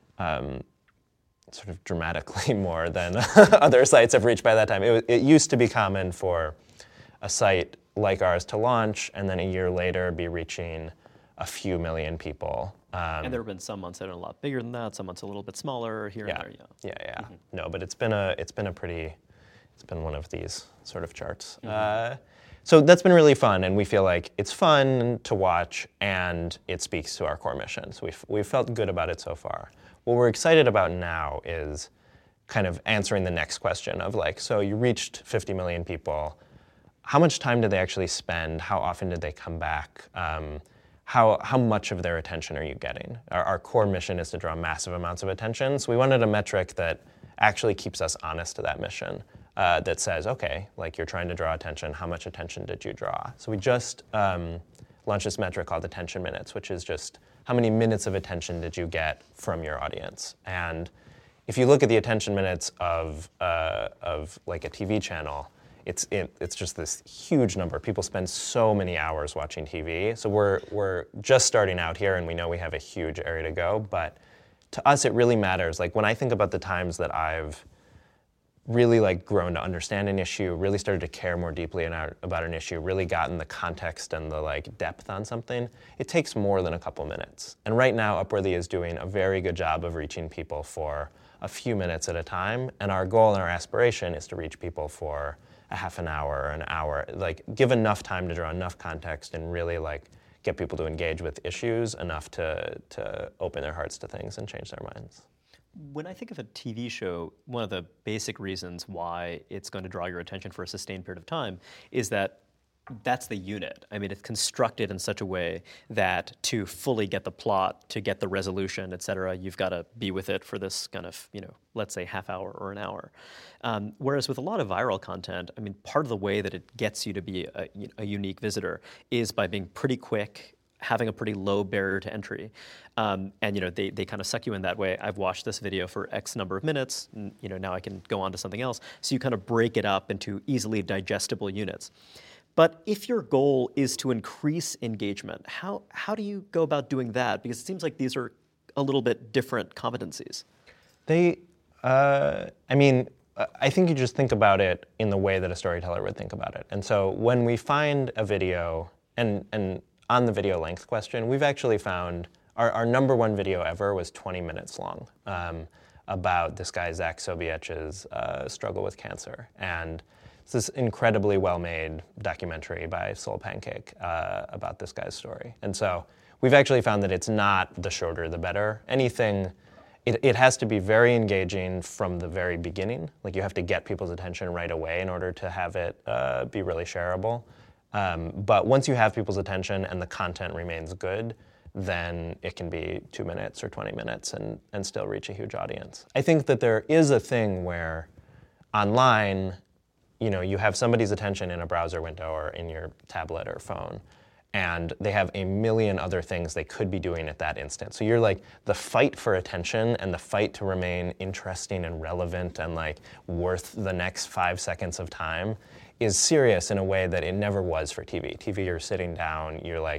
[SPEAKER 3] um, sort of dramatically more than other sites have reached by that time. It, it used to be common for a site like ours to launch and then a year later be reaching a few million people. Um,
[SPEAKER 4] and there have been some months that are a lot bigger than that, some months a little bit smaller here
[SPEAKER 3] yeah,
[SPEAKER 4] and there.
[SPEAKER 3] Yeah, yeah, yeah. Mm-hmm. No, but it's been a it's been a pretty it's been one of these sort of charts. Mm-hmm. Uh, so that's been really fun, and we feel like it's fun to watch, and it speaks to our core mission. So we've we've felt good about it so far. What we're excited about now is kind of answering the next question of like, so you reached fifty million people. How much time did they actually spend? How often did they come back? Um, How, how much of their attention are you getting? Our, our core mission is to draw massive amounts of attention, so we wanted a metric that actually keeps us honest to that mission, uh, that says, okay, like you're trying to draw attention, how much attention did you draw? So we just um, launched this metric called attention minutes, which is just how many minutes of attention did you get from your audience? And if you look at the attention minutes of, uh, of like a T V channel, It's it, it's just this huge number. People spend so many hours watching T V. So we're we're just starting out here, and we know we have a huge area to go. But to us, it really matters. Like when I think about the times that I've really like grown to understand an issue, really started to care more deeply about an issue, really gotten the context and the like depth on something, it takes more than a couple minutes. And right now, Upworthy is doing a very good job of reaching people for a few minutes at a time. And our goal and our aspiration is to reach people for a half an hour or an hour, like give enough time to draw enough context and really like get people to engage with issues enough to, to open their hearts to things and change their minds.
[SPEAKER 4] When I think of a T V show, one of the basic reasons why it's going to draw your attention for a sustained period of time is that that's the unit. I mean, it's constructed in such a way that to fully get the plot, to get the resolution, et cetera, you've got to be with it for this kind of, you know, let's say half hour or an hour. Um, whereas with a lot of viral content, I mean, part of the way that it gets you to be a, a unique visitor is by being pretty quick, having a pretty low barrier to entry. Um, and, you know, they, they kind of suck you in that way. I've watched this video for X number of minutes, and, you know, now I can go on to something else. So you kind of break it up into easily digestible units. But if your goal is to increase engagement, how, how do you go about doing that? Because it seems like these are a little bit different competencies.
[SPEAKER 3] They, uh, I mean, I think you just think about it in the way that a storyteller would think about it. And so when we find a video, and, and on the video length question, we've actually found, our, our number one video ever was twenty minutes long, um, about this guy, Zach Sobiecz's uh, struggle with cancer. And it's this incredibly well-made documentary by Soul Pancake uh, about this guy's story. And so we've actually found that it's not the shorter the better. Anything, it, it has to be very engaging from the very beginning. Like you have to get people's attention right away in order to have it uh, be really shareable. Um, but once you have people's attention and the content remains good, then it can be two minutes or twenty minutes and, and still reach a huge audience. I think that there is a thing where online, you know, you have somebody's attention in a browser window or in your tablet or phone, and they have a million other things they could be doing at that instant. So you're like, the fight for attention and the fight to remain interesting and relevant and like worth the next five seconds of time is serious in a way that it never was for T V. T V, you're sitting down, you're like,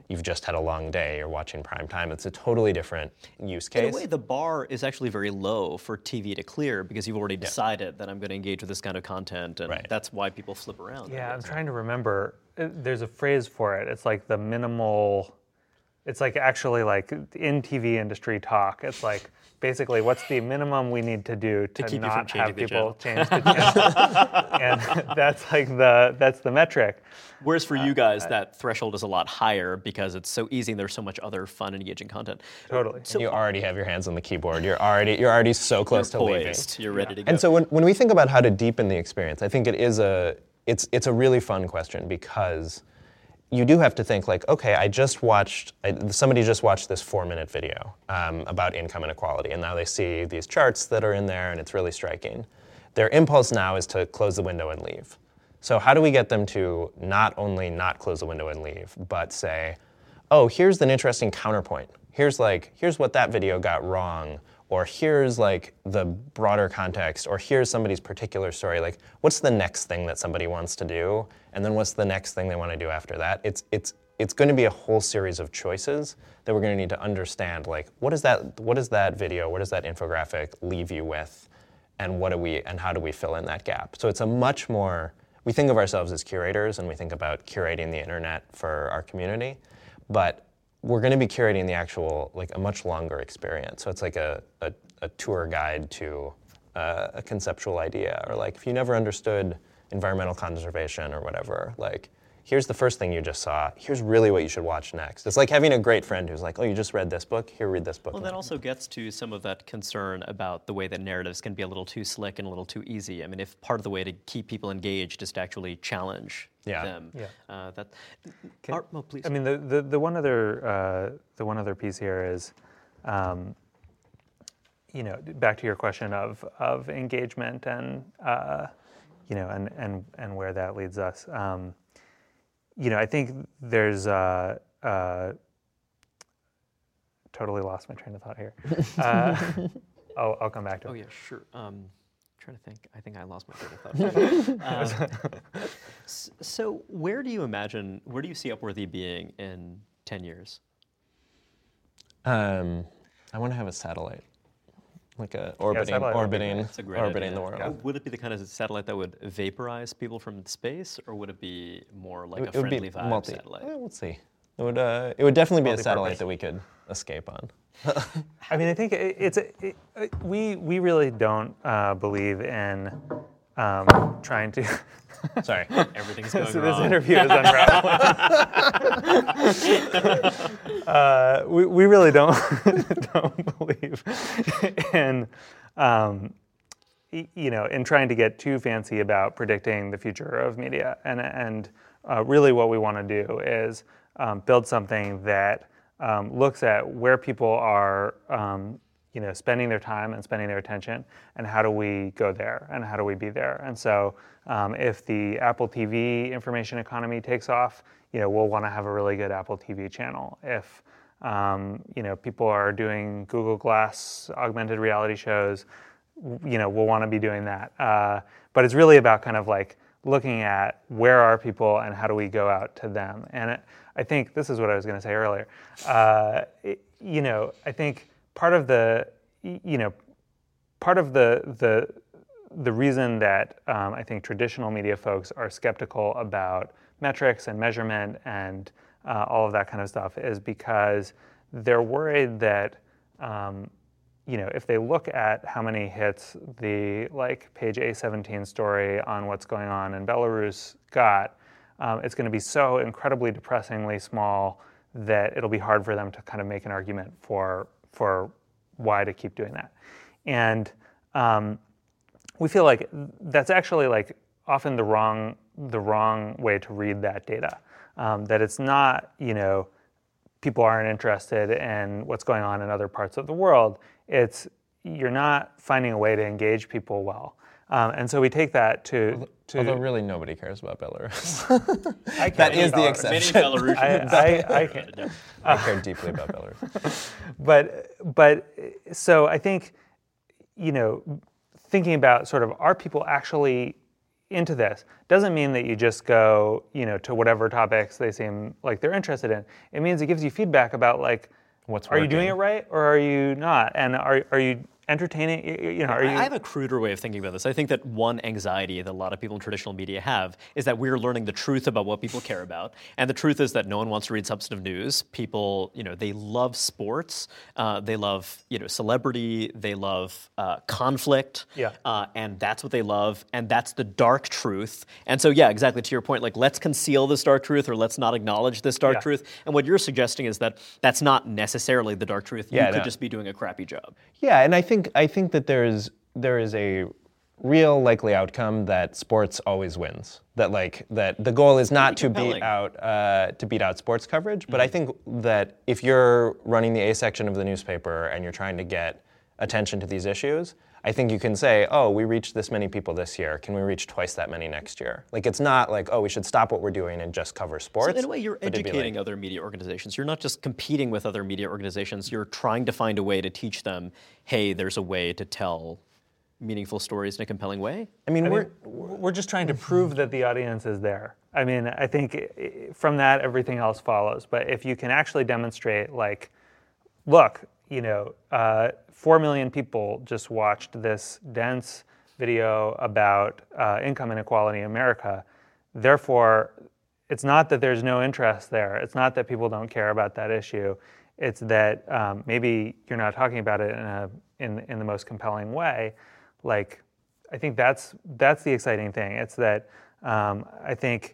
[SPEAKER 3] you've just had a long day, you're watching prime time. It's a totally different use case.
[SPEAKER 4] In a way, the bar is actually very low for T V to clear because you've already decided yeah. that I'm going to engage with this kind of content, and right. that's why people flip around.
[SPEAKER 5] Yeah, I'm trying to remember. There's a phrase for it. It's like the minimal, it's like actually like in T V industry talk, it's like basically what's the minimum we need to do to,
[SPEAKER 4] to
[SPEAKER 5] not have people change the channel. And that's like the, that's the metric.
[SPEAKER 4] Whereas for uh, you guys, uh, that threshold is a lot higher because it's so easy and there's so much other fun and engaging content.
[SPEAKER 5] Totally.
[SPEAKER 3] So you already have your hands on the keyboard. You're already you're already so close
[SPEAKER 4] you're
[SPEAKER 3] to
[SPEAKER 4] poised.
[SPEAKER 3] leaving.
[SPEAKER 4] You're ready
[SPEAKER 3] yeah.
[SPEAKER 4] to go.
[SPEAKER 3] And so when, when we think about how to deepen the experience, I think it is a it's it's a really fun question because you do have to think like, okay, I just watched, I, somebody just watched this four minute video um, about income inequality, and now they see these charts that are in there, and it's really striking. Their impulse now is to close the window and leave. So how do we get them to not only not close the window and leave, but say, oh, here's an interesting counterpoint. Here's like, here's what that video got wrong, or here's like the broader context, or here's somebody's particular story. Like, what's the next thing that somebody wants to do? And then what's the next thing they want to do after that? It's it's it's going to be a whole series of choices that we're going to need to understand. Like, what is that? What is that video? What does that infographic leave you with? And what do we? And how do we fill in that gap? So it's a much more. We think of ourselves as curators, and we think about curating the internet for our community, but we're going to be curating the actual, like a much longer experience. So it's like a, a, a tour guide to uh, a conceptual idea, or like if you never understood environmental conservation or whatever, like here's the first thing you just saw, here's really what you should watch next. It's like having a great friend who's like, oh, you just read this book, here, read this book.
[SPEAKER 4] Well, that also gets to some of that concern about the way that narratives can be a little too slick and a little too easy. I mean, if part of the way to keep people engaged is to actually challenge
[SPEAKER 3] yeah.
[SPEAKER 4] them.
[SPEAKER 5] Yeah.
[SPEAKER 4] Uh, that,
[SPEAKER 5] can,
[SPEAKER 4] Art, oh, please.
[SPEAKER 5] I mean, the, the, the one other uh, the one other piece here is, um, you know, back to your question of of engagement and uh, you know, and and and where that leads us. Um, You know, I think there's uh, uh, totally lost my train of thought here. Uh, I'll, I'll come back to it.
[SPEAKER 4] Oh yeah, sure. Um, trying to think. I think I lost my train of thought. um, so, where do you imagine? Where do you see Upworthy being in ten years?
[SPEAKER 3] Um, I want to have a satellite, like a orbiting,
[SPEAKER 5] yeah,
[SPEAKER 3] orbiting,
[SPEAKER 4] That's a great
[SPEAKER 3] orbiting
[SPEAKER 4] idea.
[SPEAKER 3] the world.
[SPEAKER 4] Yeah. Would it be the kind of satellite that would vaporize people from space, or would it be more like
[SPEAKER 3] It,
[SPEAKER 4] a
[SPEAKER 3] it would
[SPEAKER 4] friendly
[SPEAKER 3] be
[SPEAKER 4] vibe
[SPEAKER 3] multi.
[SPEAKER 4] satellite?
[SPEAKER 3] Eh, we'll see. It would. Uh, it would definitely be a satellite
[SPEAKER 5] Multi-purpose.
[SPEAKER 3] that we could escape on.
[SPEAKER 5] I mean, I think it, it's a, it, it, we we really don't uh, believe in um, trying to.
[SPEAKER 3] Sorry.
[SPEAKER 4] Everything's going
[SPEAKER 5] so
[SPEAKER 4] wrong.
[SPEAKER 5] this interview is unraveling. uh, we we really don't don't believe in um, y- you know in trying to get too fancy about predicting the future of media, and and uh, really what we want to do is um, build something that um, looks at where people are. Um, you know, spending their time and spending their attention, and how do we go there, and how do we be there? And so, um, if the Apple T V information economy takes off, you know, we'll want to have a really good Apple T V channel. If um, you know, people are doing Google Glass augmented reality shows, you know, we'll want to be doing that. Uh, but it's really about kind of like looking at where are people and how do we go out to them. And it, I think this is what I was going to say earlier. Uh, it, you know, I think. Part of the, you know, part of the the the reason that um, I think traditional media folks are skeptical about metrics and measurement and uh, all of that kind of stuff is because they're worried that, um, you know, if they look at how many hits the like page A seventeen story on what's going on in Belarus got, um, it's going to be so incredibly depressingly small that it'll be hard for them to kind of make an argument for. for why to keep doing that. And um, we feel like that's actually like often the wrong the wrong way to read that data. Um, that it's not, you know, people aren't interested in what's going on in other parts of the world. It's you're not finding a way to engage people well. Um, and so we take that to... to
[SPEAKER 3] Although really nobody cares about Belarus.
[SPEAKER 5] I
[SPEAKER 3] that is the
[SPEAKER 4] Many
[SPEAKER 3] exception.
[SPEAKER 4] Belarusians.
[SPEAKER 5] I, I, I can.
[SPEAKER 3] I care deeply about Belarus.
[SPEAKER 5] But, but so I think, you know, thinking about sort of are people actually into this doesn't mean that you just go, you know, to whatever topics they seem like they're interested in. It means it gives you feedback about like,
[SPEAKER 3] what's
[SPEAKER 5] are
[SPEAKER 3] working.
[SPEAKER 5] you doing it right or are you not? And are are you entertaining, you know, are you...
[SPEAKER 4] I have a cruder way of thinking about this. I think that one anxiety that a lot of people in traditional media have is that we're learning the truth about what people care about. And the truth is that no one wants to read substantive news. People, you know, they love sports. Uh, they love, you know, celebrity. They love uh, conflict.
[SPEAKER 5] Yeah.
[SPEAKER 4] Uh, and that's what they love. And that's the dark truth. And so, yeah, exactly to your point, like, let's conceal this dark truth or let's not acknowledge this dark
[SPEAKER 5] Yeah.
[SPEAKER 4] truth. And what you're suggesting is that that's not necessarily the dark truth.
[SPEAKER 3] Yeah,
[SPEAKER 4] you could
[SPEAKER 3] no.
[SPEAKER 4] just be doing a crappy job.
[SPEAKER 3] Yeah, and I think I think that there is there is a real likely outcome that sports always wins. That like that the goal is not to
[SPEAKER 4] compelling.
[SPEAKER 3] beat out uh, to beat out sports coverage, but I think that if you're running the A section of the newspaper and you're trying to get attention to these issues, I think you can say, oh, we reached this many people this year. Can we reach twice that many next year? Like, it's not like, oh, we should stop what we're doing and just cover sports.
[SPEAKER 4] So in a way, you're
[SPEAKER 3] but it'd be
[SPEAKER 4] educating
[SPEAKER 3] like,
[SPEAKER 4] other media organizations. You're not just competing with other media organizations. You're trying to find a way to teach them, hey, there's a way to tell meaningful stories in a compelling way.
[SPEAKER 3] I mean,
[SPEAKER 5] I
[SPEAKER 3] we're
[SPEAKER 5] mean, we're just trying to prove that the audience is there. I mean, I think i- from that, everything else follows. But if you can actually demonstrate, like, look, you know, uh, four million people just watched this dense video about uh, income inequality in America. Therefore, it's not that there's no interest there. It's not that people don't care about that issue. It's that um, maybe you're not talking about it in a in in the most compelling way. Like, I think that's that's the exciting thing. It's that um, I think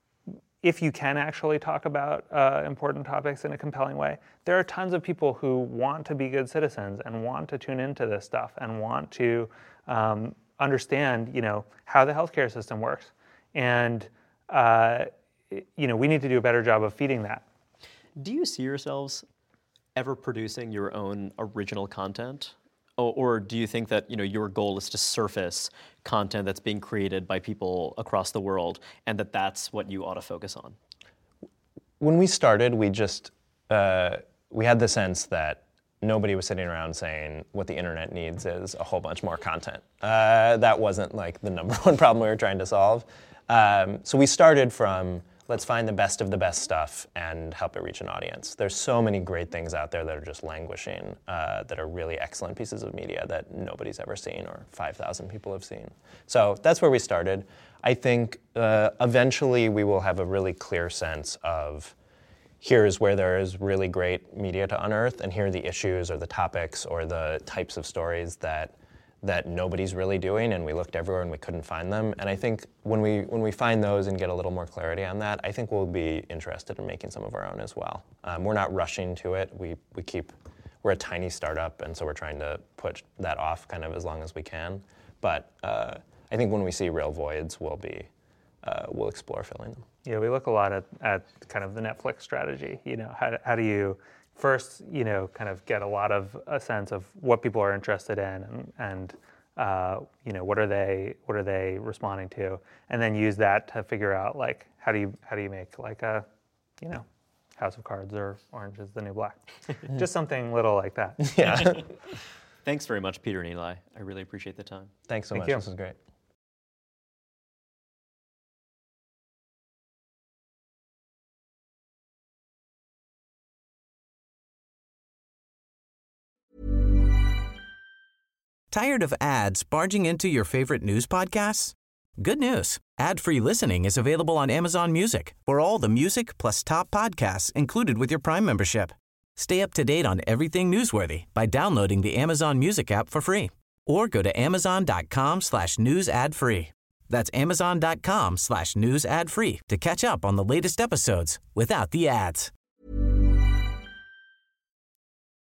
[SPEAKER 5] if you can actually talk about uh, important topics in a compelling way, there are tons of people who want to be good citizens and want to tune into this stuff and want to um, understand, you know, how the healthcare system works. And uh, you know, we need to do a better job of feeding that.
[SPEAKER 4] Do you see yourselves ever producing your own original content? Or, or do you think that, you know, your goal is to surface content that's being created by people across the world and that that's what you ought to focus on?
[SPEAKER 3] When we started, we just, uh, we had the sense that nobody was sitting around saying what the internet needs is a whole bunch more content. Uh, that wasn't like the number one problem we were trying to solve. Um, so we started from, let's find the best of the best stuff and help it reach an audience. There's so many great things out there that are just languishing, uh, that are really excellent pieces of media that nobody's ever seen or five thousand people have seen. So that's where we started. I think uh, eventually we will have a really clear sense of here's where there is really great media to unearth, and here are the issues or the topics or the types of stories that that nobody's really doing, and we looked everywhere and we couldn't find them. And I think when we when we find those and get a little more clarity on that, I think we'll be interested in making some of our own as well. Um, we're not rushing to it. We we keep we're a tiny startup, and so we're trying to put that off kind of as long as we can. But uh, I think when we see real voids, we'll be uh, we'll explore filling them.
[SPEAKER 5] Yeah, we look a lot at, at kind of the Netflix strategy. You know, how how do you first, you know, kind of get a lot of a sense of what people are interested in, and, and uh, you know, what are they what are they responding to, and then use that to figure out like how do you how do you make like a, you know, House of Cards or Orange is the New Black, just something little like that.
[SPEAKER 3] Yeah.
[SPEAKER 4] Thanks very much, Peter and Eli. I really appreciate the time.
[SPEAKER 3] Thanks so
[SPEAKER 5] Thank
[SPEAKER 3] much.
[SPEAKER 5] you.
[SPEAKER 3] This was great.
[SPEAKER 6] Tired of ads barging into your favorite news podcasts? Good news. Ad-free listening is available on Amazon Music for all the music plus top podcasts included with your Prime membership. Stay up to date on everything newsworthy by downloading the Amazon Music app for free or go to amazon.com slash news ad free. That's amazon.com slash news ad free to catch up on the latest episodes without the ads.